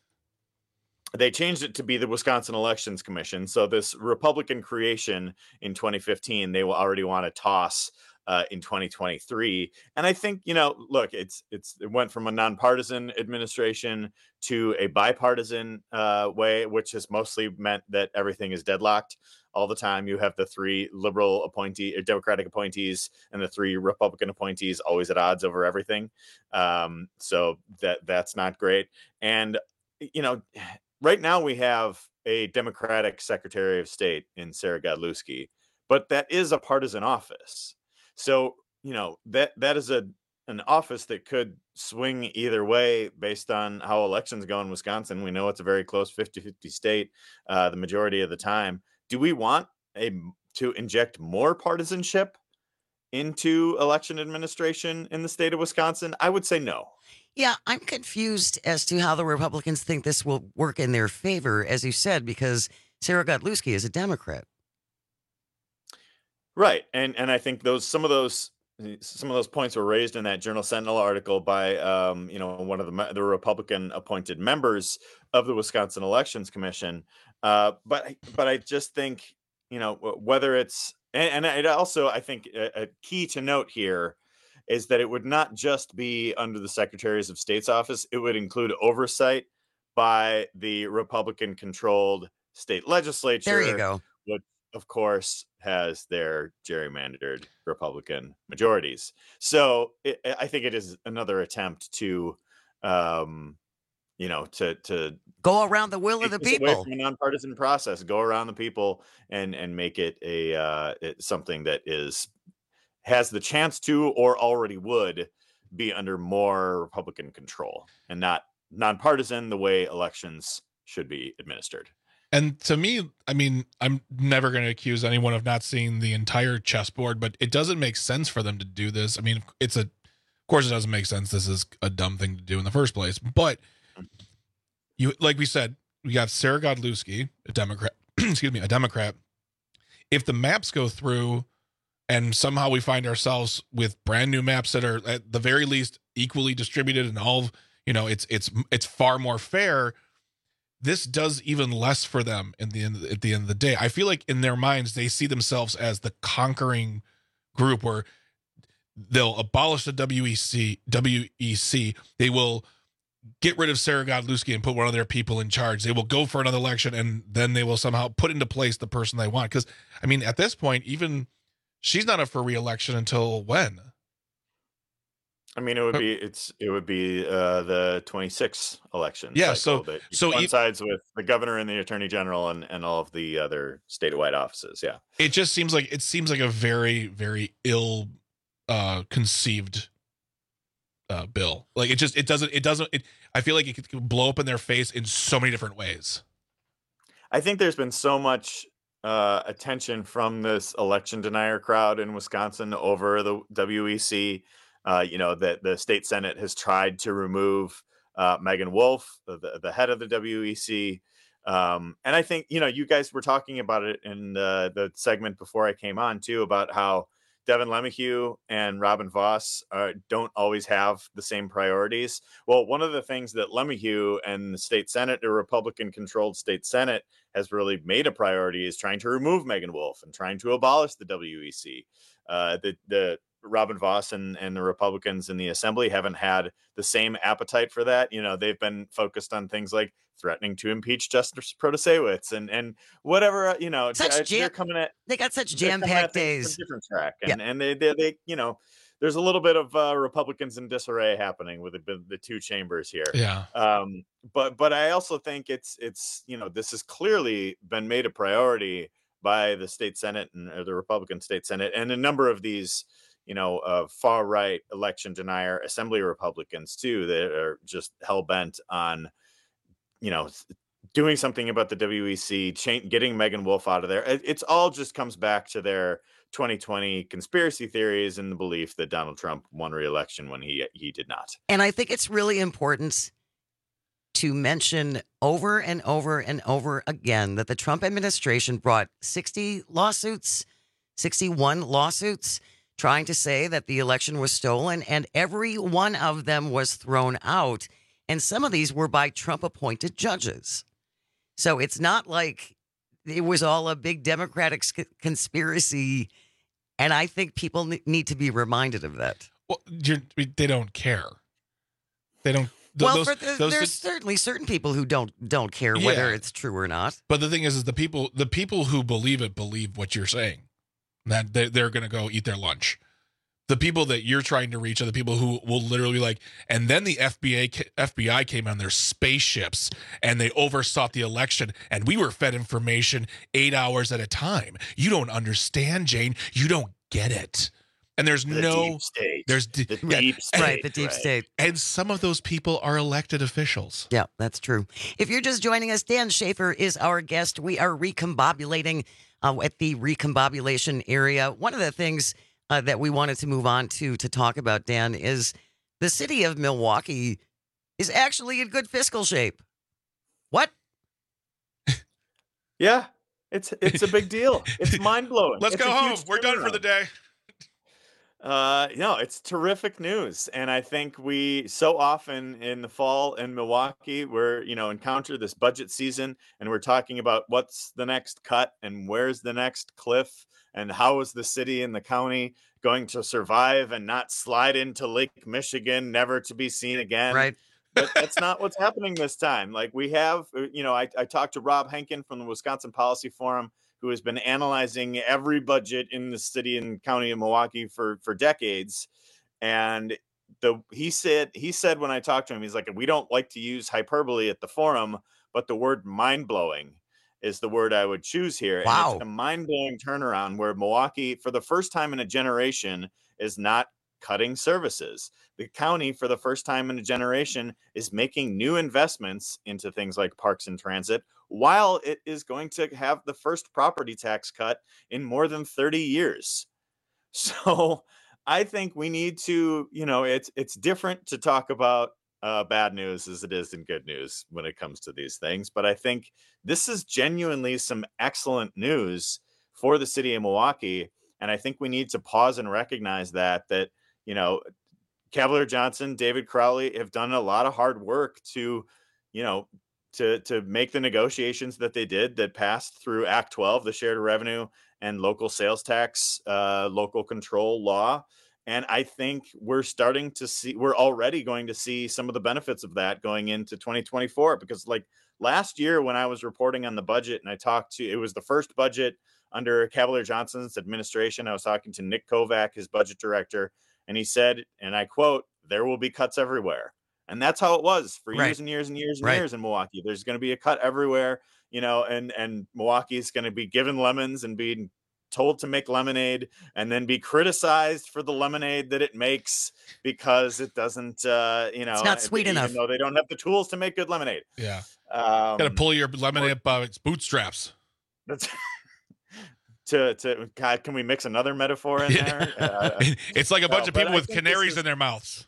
they changed it to be the Wisconsin Elections Commission. So this Republican creation in twenty fifteen, they will already want to toss Uh, in twenty twenty-three. And I think, you know, look, it's it's it went from a nonpartisan administration to a bipartisan uh, way, which has mostly meant that everything is deadlocked all the time. You have the three liberal appointee or Democratic appointees and the three Republican appointees always at odds over everything. Um, so that that's not great. And, you know, right now we have a Democratic Secretary of State in Sarah Godlewski, but that is a partisan office. So, you know, that that is a an office that could swing either way based on how elections go in Wisconsin. We know it's a very close fifty-fifty state uh, the majority of the time. Do we want a to inject more partisanship into election administration in the state of Wisconsin? I would say no. Yeah, I'm confused as to how the Republicans think this will work in their favor, as you said, because Sarah Godlewski is a Democrat. Right. And and I think those some of those some of those points were raised in that Journal Sentinel article by um, you know, one of the the Republican appointed members of the Wisconsin Elections Commission. Uh, but but I just think, you know, whether it's and, and it also I think a, a key to note here is that it would not just be under the Secretaries of State's office. It would include oversight by the Republican controlled state legislature. There you go. Which, of course, has their gerrymandered Republican majorities. So it, I think it is another attempt to, um, you know, to to go around the will of the take this away people. from a nonpartisan process, go around the people, and and make it a uh, it, something that is has the chance to or already would be under more Republican control and not nonpartisan the way elections should be administered. And to me, I mean, I'm never going to accuse anyone of not seeing the entire chessboard, but it doesn't make sense for them to do this. I mean, it's a, of course it doesn't make sense. This is a dumb thing to do in the first place, but you, like we said, we got Sarah Godlewski, a Democrat, excuse me, a Democrat. If the maps go through and somehow we find ourselves with brand new maps that are at the very least equally distributed and all, you know, it's, it's, it's far more fair. This does even less for them in the end, at the end of the day. I feel like in their minds, they see themselves as the conquering group where they'll abolish the W E C, W E C. They will get rid of Sarah Godlewski and put one of their people in charge. They will go for another election, and then they will somehow put into place the person they want. Because, I mean, at this point, even she's not up for re-election until when? I mean, it would be it's it would be uh, the twenty-sixth election. Yeah, so that so coincides with the governor and the attorney general and, and all of the other statewide offices. Yeah, it just seems like it seems like a very very ill uh, conceived uh, bill. Like it just it doesn't it doesn't. It, I feel like it could blow up in their face in so many different ways. I think there's been so much uh, attention from this election denier crowd in Wisconsin over the W E C. Uh, you know, that the state Senate has tried to remove uh, Megan Wolf, the, the head of the W E C. Um, and I think, you know, you guys were talking about it in the, the segment before I came on, too, about how Devin Lemahue and Robin Voss uh, don't always have the same priorities. Well, one of the things that Lemahue and the state Senate, a Republican-controlled state Senate, has really made a priority is trying to remove Megan Wolf and trying to abolish the W E C. Uh, the the Robin Voss and, and the Republicans in the assembly haven't had the same appetite for that. You know, they've been focused on things like threatening to impeach Justice Protasewicz and, and whatever, you know, such jam- they're coming at, they got such jam-packed days. Different track. And, yeah. and they, they, they, you know, there's a little bit of uh, Republicans in disarray happening with the, the two chambers here. Yeah. Um, but, but I also think it's, it's, you know, this has clearly been made a priority by the state Senate and or the Republican state Senate and a number of these, you know, uh, far right election denier assembly Republicans too, that are just hell bent on, you know, doing something about the W E C, cha- getting Megan Wolf out of there. It, it's all just comes back to their twenty twenty conspiracy theories and the belief that Donald Trump won re-election when he he did not. And I think it's really important to mention over and over and over again that the Trump administration brought sixty lawsuits, sixty-one lawsuits, trying to say that the election was stolen, and every one of them was thrown out. And some of these were by Trump-appointed judges. So it's not like it was all a big Democratic conspiracy. And I think people need to be reminded of that. Well, you're, they don't care. They don't. Th- well, those, for the, those, there's th- certainly certain people who don't don't care yeah. whether it's true or not. But the thing is, is the people the people who believe it believe what you're saying. That they, they're going to go eat their lunch. The people that you're trying to reach are the people who will literally be like, and then the F B I F B I came on their spaceships and they oversaw the election, and we were fed information eight hours at a time. You don't understand, Jane. You don't get it. And there's the no deep state. There's the yeah, deep state, right, the deep right. state. And some of those people are elected officials. Yeah, that's true. If you're just joining us, Dan Schaefer is our guest. We are recombobulating uh, at the recombobulation area. One of the things uh, that we wanted to move on to to talk about, Dan, is the city of Milwaukee is actually in good fiscal shape. What? Yeah, it's it's a big deal. It's mind blowing. Let's it's go home. We're done turnaround. for the day. Uh, no, it's terrific news. And I think we so often in the fall in Milwaukee, we're, you know, encounter this budget season and we're talking about what's the next cut and where's the next cliff and how is the city and the county going to survive and not slide into Lake Michigan, never to be seen again. Right. But that's not what's happening this time. Like we have, you know, I, I talked to Rob Henkin from the Wisconsin Policy Forum, who has been analyzing every budget in the city and county of Milwaukee for, for decades. And the he said he said when I talked to him, he's like, we don't like to use hyperbole at the forum, but the word mind-blowing is the word I would choose here. Wow. And it's a mind-blowing turnaround where Milwaukee, for the first time in a generation, is not cutting services. The county, for the first time in a generation, is making new investments into things like parks and transit, while it is going to have the first property tax cut in more than thirty years. So I think we need to, you know, it's it's different to talk about uh, bad news as it is in good news when it comes to these things. But I think this is genuinely some excellent news for the city of Milwaukee. And I think we need to pause and recognize that, that, you know, Cavalier Johnson, David Crowley have done a lot of hard work to, you know, to, to make the negotiations that they did that passed through Act twelve, the shared revenue and local sales tax, uh, local control law. And I think we're starting to see, we're already going to see some of the benefits of that going into twenty twenty-four, because like last year when I was reporting on the budget and I talked to, it was the first budget under Cavalier Johnson's administration. I was talking to Nick Kovac, his budget director, and he said, and I quote, "There will be cuts everywhere." And that's how it was for Right. years and years and years and Right. years in Milwaukee. There's going to be a cut everywhere, you know, and, and Milwaukee is going to be given lemons and being told to make lemonade, and then be criticized for the lemonade that it makes because it doesn't, uh, you know, It's not sweet even enough. though they don't have the tools to make good lemonade. Yeah. Um, Got to pull your lemonade up by its bootstraps. That's to to God, can we mix another metaphor in there? Uh, It's like a bunch no, of but people I with think this canaries is- in their mouths.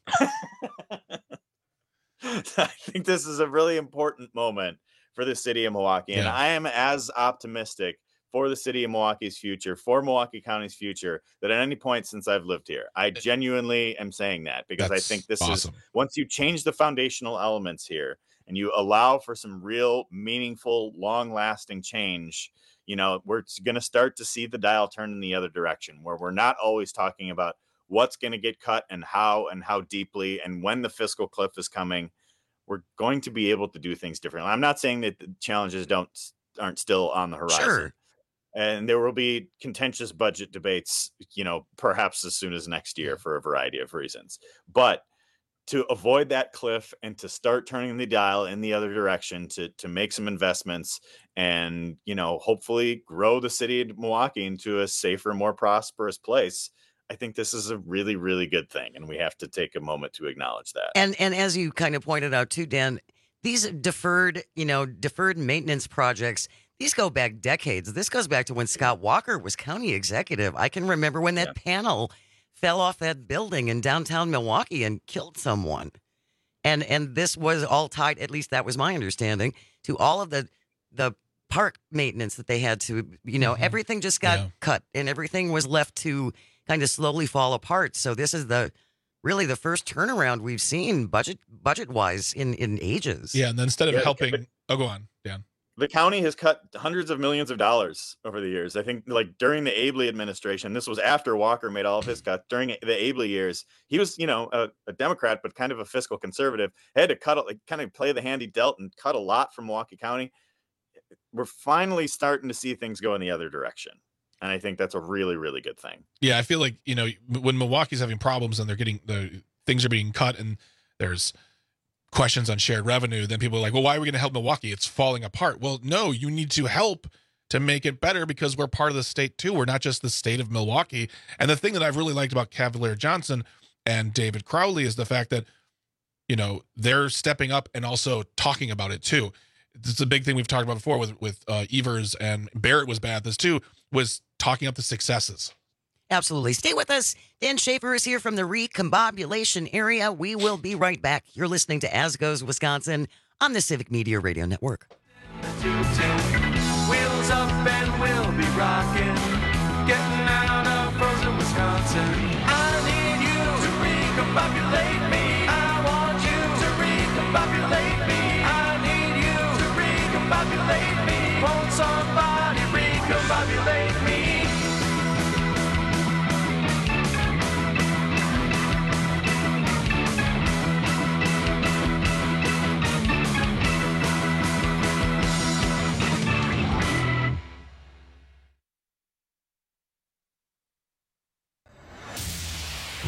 I think this is a really important moment for the city of Milwaukee, and Yeah. I am as optimistic for the city of Milwaukee's future, for Milwaukee County's future, that at any point since I've lived here. I genuinely am saying that because That's I think this awesome. is, once you change the foundational elements here and you allow for some real meaningful, long-lasting change, you know, we're going to start to see the dial turn in the other direction, where we're not always talking about what's going to get cut and how and how deeply and when the fiscal cliff is coming. We're going to be able to do things differently. I'm not saying that the challenges don't aren't still on the horizon. Sure. And there will be contentious budget debates, you know, perhaps as soon as next year for a variety of reasons. But to avoid that cliff and to start turning the dial in the other direction, to to make some investments and, you know, hopefully grow the city of Milwaukee into a safer, more prosperous place, I think this is a really, really good thing. And we have to take a moment to acknowledge that. And and as you kind of pointed out too, Dan, these deferred, you know, deferred maintenance projects, these go back decades. This goes back to when Scott Walker was county executive. I can remember when that panel fell off that building in downtown Milwaukee and killed someone. And and this was all tied, at least that was my understanding, to all of the the park maintenance that they had to, you know, Mm-hmm. everything just got Yeah. cut and everything was left to kind of slowly fall apart. So this is the really the first turnaround we've seen budget budget wise in in ages. Yeah, and then instead of Yeah, helping, but- oh, go on, Dan. The county has cut hundreds of millions of dollars over the years. I think like during the Abley administration, this was after Walker made all of his cuts. During the Abley years, he was, you know, a, a Democrat, but kind of a fiscal conservative. Had to cut it, like kind of play the hand he dealt and cut a lot from Milwaukee County. We're finally starting to see things go in the other direction. And I think that's a really, really good thing. Yeah, I feel like, you know, when Milwaukee's having problems and they're getting the things are being cut and there's questions on shared revenue, then people are like, well, why are we going to help Milwaukee? It's falling apart. Well, no, you need to help to make it better because we're part of the state too. We're not just the state of Milwaukee. And the thing that I've really liked about Cavalier Johnson and David Crowley is the fact that, you know, they're stepping up and also talking about it too. It's a big thing we've talked about before with, with uh, Evers, and Barrett was bad at this too, was talking up the successes. Absolutely. Stay with us. Dan Schaefer is here from the recombobulation area. We will be right back. You're listening to As Goes Wisconsin on the Civic Media Radio Network. Wheels up and we'll be rocking, getting out of frozen Wisconsin. I need you to recombobulate me. I want you to recombobulate me. I need you to recombobulate me. Won't somebody recombobulate me?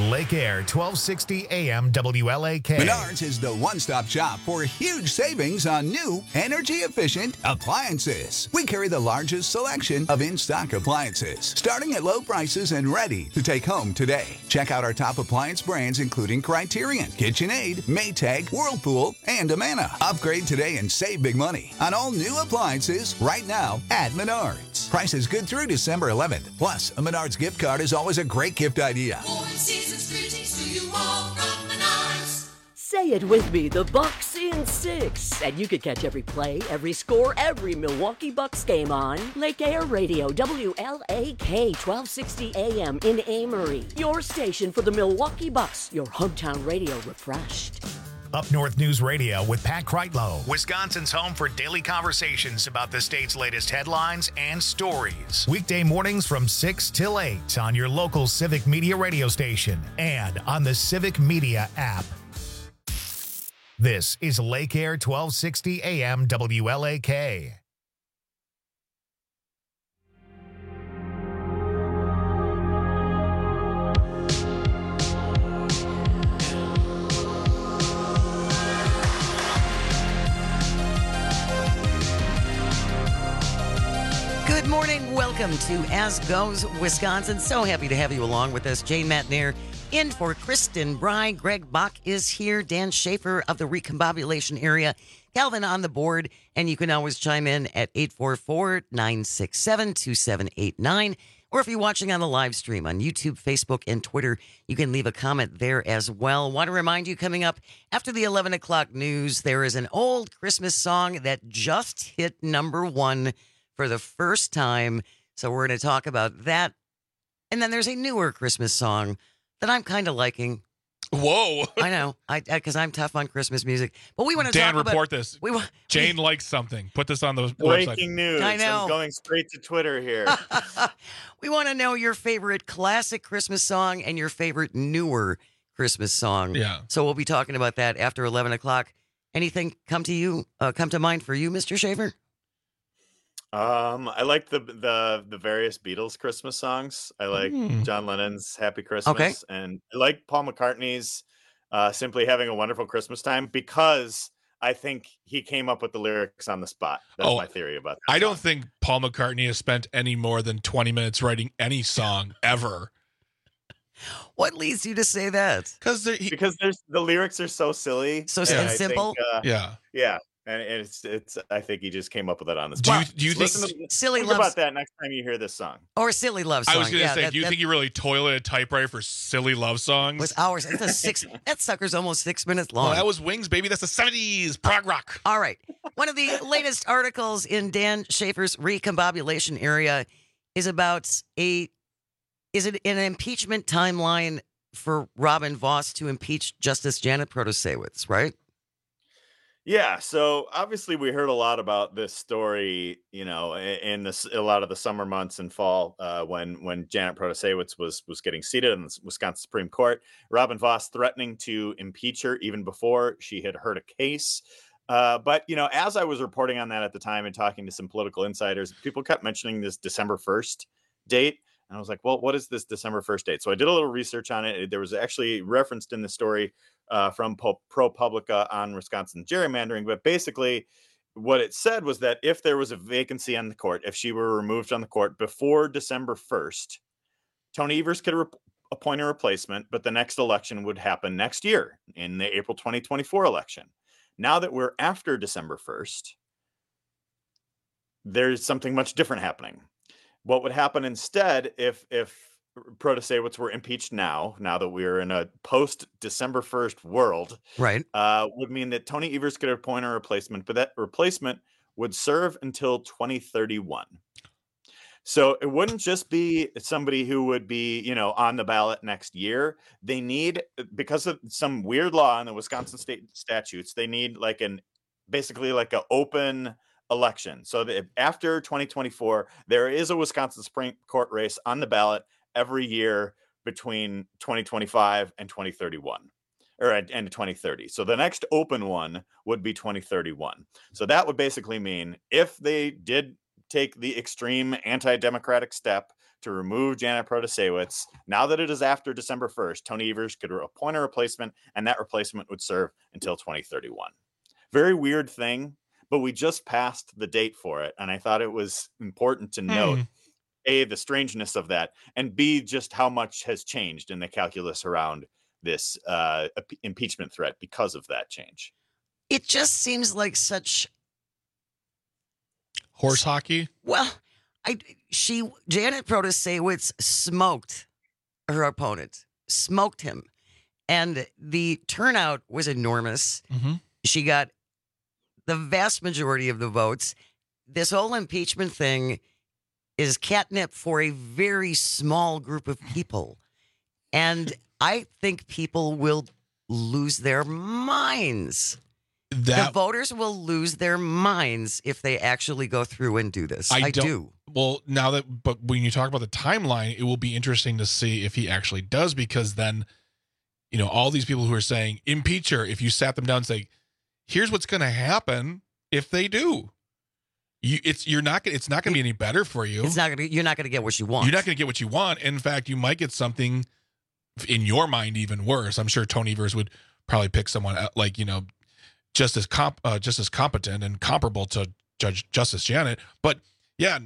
Lake Air, twelve sixty A M W L A K. Menards is the one-stop shop for huge savings on new, energy-efficient appliances. We carry the largest selection of in-stock appliances, starting at low prices and ready to take home today. Check out our top appliance brands, including Criterion, KitchenAid, Maytag, Whirlpool, and Amana. Upgrade today and save big money on all new appliances right now at Menards. Price is good through December eleventh. Plus, a Menards gift card is always a great gift idea. Say it with me, the Bucks in six. And you can catch every play, every score, every Milwaukee Bucks game on Lake Air Radio, W L A K, twelve sixty A M in Amory. Your station for the Milwaukee Bucks, your hometown radio refreshed. Up North News Radio with Pat Kreitlow, Wisconsin's home for daily conversations about the state's latest headlines and stories. Weekday mornings from six till eight on your local Civic Media radio station and on the Civic Media app. This is Lake Air, twelve sixty A M W L A K. Good morning. Welcome to As Goes Wisconsin. So happy to have you along with us. Jane Matnier in for Kristen Bry. Greg Bach is here. Dan Schaefer of the Recombobulation area. Calvin on the board. And you can always chime in at eight four four, nine six seven, two seven eight nine. Or if you're watching on the live stream on YouTube, Facebook, and Twitter, you can leave a comment there as well. Want to remind you, coming up after the eleven o'clock news, there is an old Christmas song that just hit number one for the first time. So we're going to talk about that. And then there's a newer Christmas song that I'm kind of liking. Whoa. I know. I Because I'm tough on Christmas music. But we want to Dan, talk about... report this. We, Jane we, likes something. Put this on the breaking website. news. I know. I'm going straight to Twitter here. We want to know your favorite classic Christmas song and your favorite newer Christmas song. Yeah. So we'll be talking about that after eleven o'clock. Anything come to you, uh, come to mind for you, Mister Schaefer? Um, I like the the the various Beatles Christmas songs. I like Mm. John Lennon's Happy Christmas, Okay. and I like Paul McCartney's uh, Simply Having a Wonderful Christmas Time, because I think he came up with the lyrics on the spot. That's Oh, my theory about that. I don't think Paul McCartney has spent any more than twenty minutes writing any song ever. What leads you to say that? Because because there's the lyrics are so silly, So and and I think, simple? uh, Yeah. yeah. And it's it's. I think he just came up with it on the Do you- spot. do you Listen think- to, Silly think loves- about that next time you hear this song? Or silly love song. I was going to Yeah, say, that- do you that think you really toilet a typewriter for silly love songs? was hours. It's a six. That sucker's almost six minutes long. Well, that was Wings, baby. That's the seventies. Prog rock. All right. One of the latest articles in Dan Schaefer's Recombobulation area is about a is it an impeachment timeline for Robin Voss to impeach Justice Janet Protasiewicz, right? Yeah, so obviously we heard a lot about this story, you know, i- in this a lot of the summer months and fall uh, when when Janet Protasiewicz was was getting seated in the Wisconsin Supreme Court. Robin Voss threatening to impeach her even before she had heard a case. Uh, but you know, as I was reporting on that at the time and talking to some political insiders, people kept mentioning this December first date. And I was like, well, what is this December first date? So I did a little research on it. There was actually referenced in the story uh, from Po- ProPublica on Wisconsin gerrymandering. But basically, what it said was that if there was a vacancy on the court, if she were removed on the court before December first, Tony Evers could re- appoint a replacement, but the next election would happen next year in the April twenty twenty-four election. Now that we're after December first, there's something much different happening. What would happen instead if if Protasiewicz were impeached now, now that we're in a post December first world, Right. uh, would mean that Tony Evers could appoint a replacement, but that replacement would serve until twenty thirty-one. So it wouldn't just be somebody who would be, you know, on the ballot next year. They need, because of some weird law in the Wisconsin state statutes, they need like an basically like an open election. So that if after twenty twenty-four, there is a Wisconsin Supreme Court race on the ballot every year between twenty twenty-five and twenty thirty-one, or and twenty thirty. So the next open one would be twenty thirty-one. So that would basically mean if they did take the extreme anti-democratic step to remove Janet Protasewicz. Now that it is after December first, Tony Evers could appoint a replacement, and that replacement would serve until twenty thirty-one. Very weird thing, but we just passed the date for it, and I thought it was important to note, Mm. A, the strangeness of that, and B, just how much has changed in the calculus around this uh, ap- impeachment threat because of that change. It just seems like such Horse hockey. Well, I she Janet Protasewicz smoked her opponent, smoked him, and the turnout was enormous. Mm-hmm. She got the vast majority of the votes. This whole impeachment thing is catnip for a very small group of people, and I think people will lose their minds. That, the voters will lose their minds if they actually go through and do this. I, I don't, do. Well, now that, but when you talk about the timeline, it will be interesting to see if he actually does, because then, you know, all these people who are saying impeach her, if you sat them down and say, here's what's going to happen if they do, you, it's you're not gonna, it's not going to be any better for you. It's not going to. You're not going to get what you want. You're not going to get what you want. In fact, you might get something in your mind even worse. I'm sure Tony Evers would probably pick someone like, you know, just as comp, uh, just as competent and comparable to Judge Justice Janet. But yeah,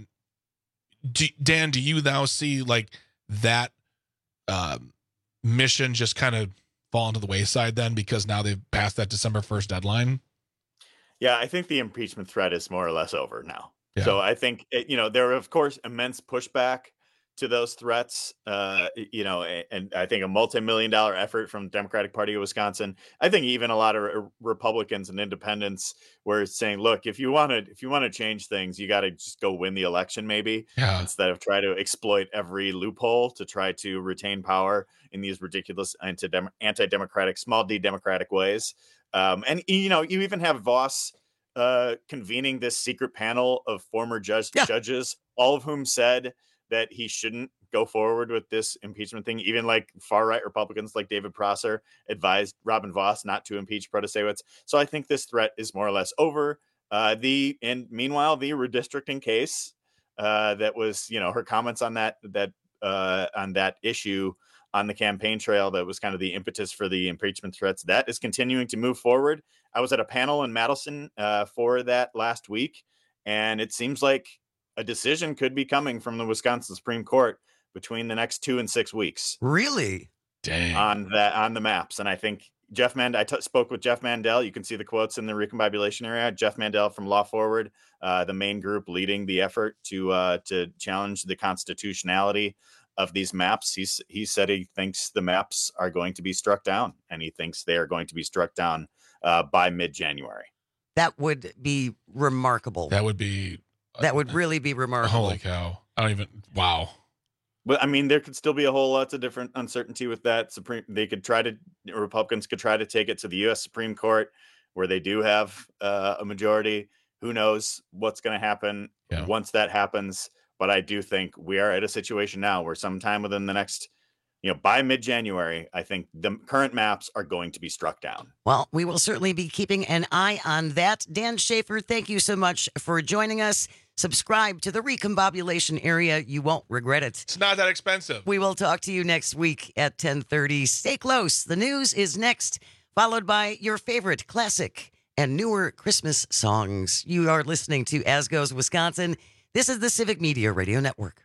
do, Dan, do you now see like that uh, mission just kind of fall into the wayside then, because now they've passed that December first deadline? Yeah, I think the impeachment threat is more or less over now. Yeah. So I think, it, you know, there are, of course, immense pushback to those threats, uh, you know, and, and I think a multi-million dollar effort from the Democratic Party of Wisconsin. I think even a lot of re- Republicans and independents were saying, look, if you want to, if you want to change things, you got to just go win the election, maybe, yeah. instead of try to exploit every loophole to try to retain power in these ridiculous anti-dem- anti-democratic, small d democratic ways. Um, and, you know, you even have Voss uh, convening this secret panel of former judge- yeah. judges, all of whom said that he shouldn't go forward with this impeachment thing. Even like far right Republicans like David Prosser advised Robin Voss not to impeach Protasewicz. So I think this threat is more or less over. Uh, the and meanwhile, the redistricting case uh, that was, you know, her comments on that that uh, on that issue on the campaign trail that was kind of the impetus for the impeachment threats, that is continuing to move forward. I was at a panel in Madison uh, for that last week, and it seems like a decision could be coming from the Wisconsin Supreme Court between the next two and six weeks. Really? Dang. On that, on the maps. And I think Jeff Mandel, I t- spoke with Jeff Mandel. You can see the quotes in the recombobulation area. Jeff Mandel from Law Forward, uh, the main group leading the effort to uh, to challenge the constitutionality of these maps. He's, he said he thinks the maps are going to be struck down, and he thinks they are going to be struck down uh, by mid-January. That would be remarkable. That would be That would really be remarkable. Holy cow. I don't even, wow. But I mean, there could still be a whole lot of different uncertainty with that. Supreme, they could try to, Republicans could try to take it to the U S Supreme Court, where they do have uh, a majority. Who knows what's going to happen yeah. once that happens. But I do think we are at a situation now where sometime within the next, you know, by mid-January, I think the current maps are going to be struck down. Well, we will certainly be keeping an eye on that. Dan Schaefer, thank you so much for joining us. Subscribe to the Recombobulation Area. You won't regret it. It's not that expensive. We will talk to you next week at ten thirty. Stay close. The news is next, followed by your favorite classic and newer Christmas songs. You are listening to As Goes Wisconsin. This is the Civic Media Radio Network.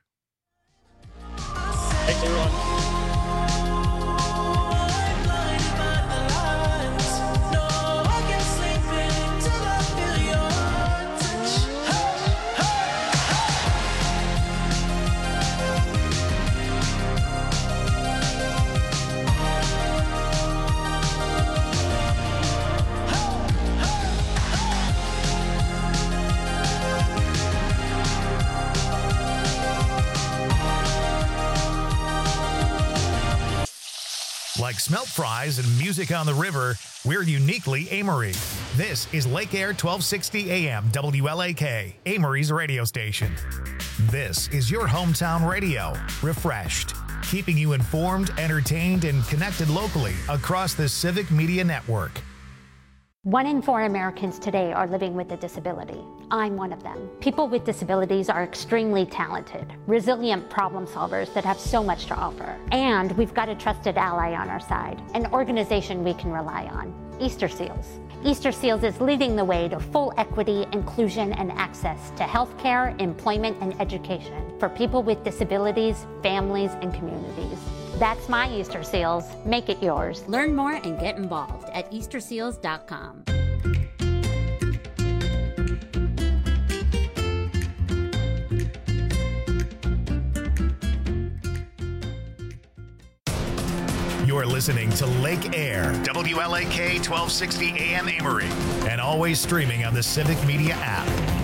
Thanks, everyone. Like smelt fries and music on the river, we're uniquely Amory. This is Lake Air twelve sixty A M W L A K, Amory's radio station. This is your hometown radio, refreshed, keeping you informed, entertained, and connected locally across the Civic Media Network. One in four Americans today are living with a disability. I'm one of them. People with disabilities are extremely talented, resilient problem solvers that have so much to offer. And we've got a trusted ally on our side, an organization we can rely on, Easter Seals. Easter Seals is leading the way to full equity, inclusion, and access to healthcare, employment, and education for people with disabilities, families, and communities. That's my Easter Seals. Make it yours. Learn more and get involved at easter seals dot com. You're listening to Lake Air, W L A K twelve sixty A M Amory, and always streaming on the Civic Media app.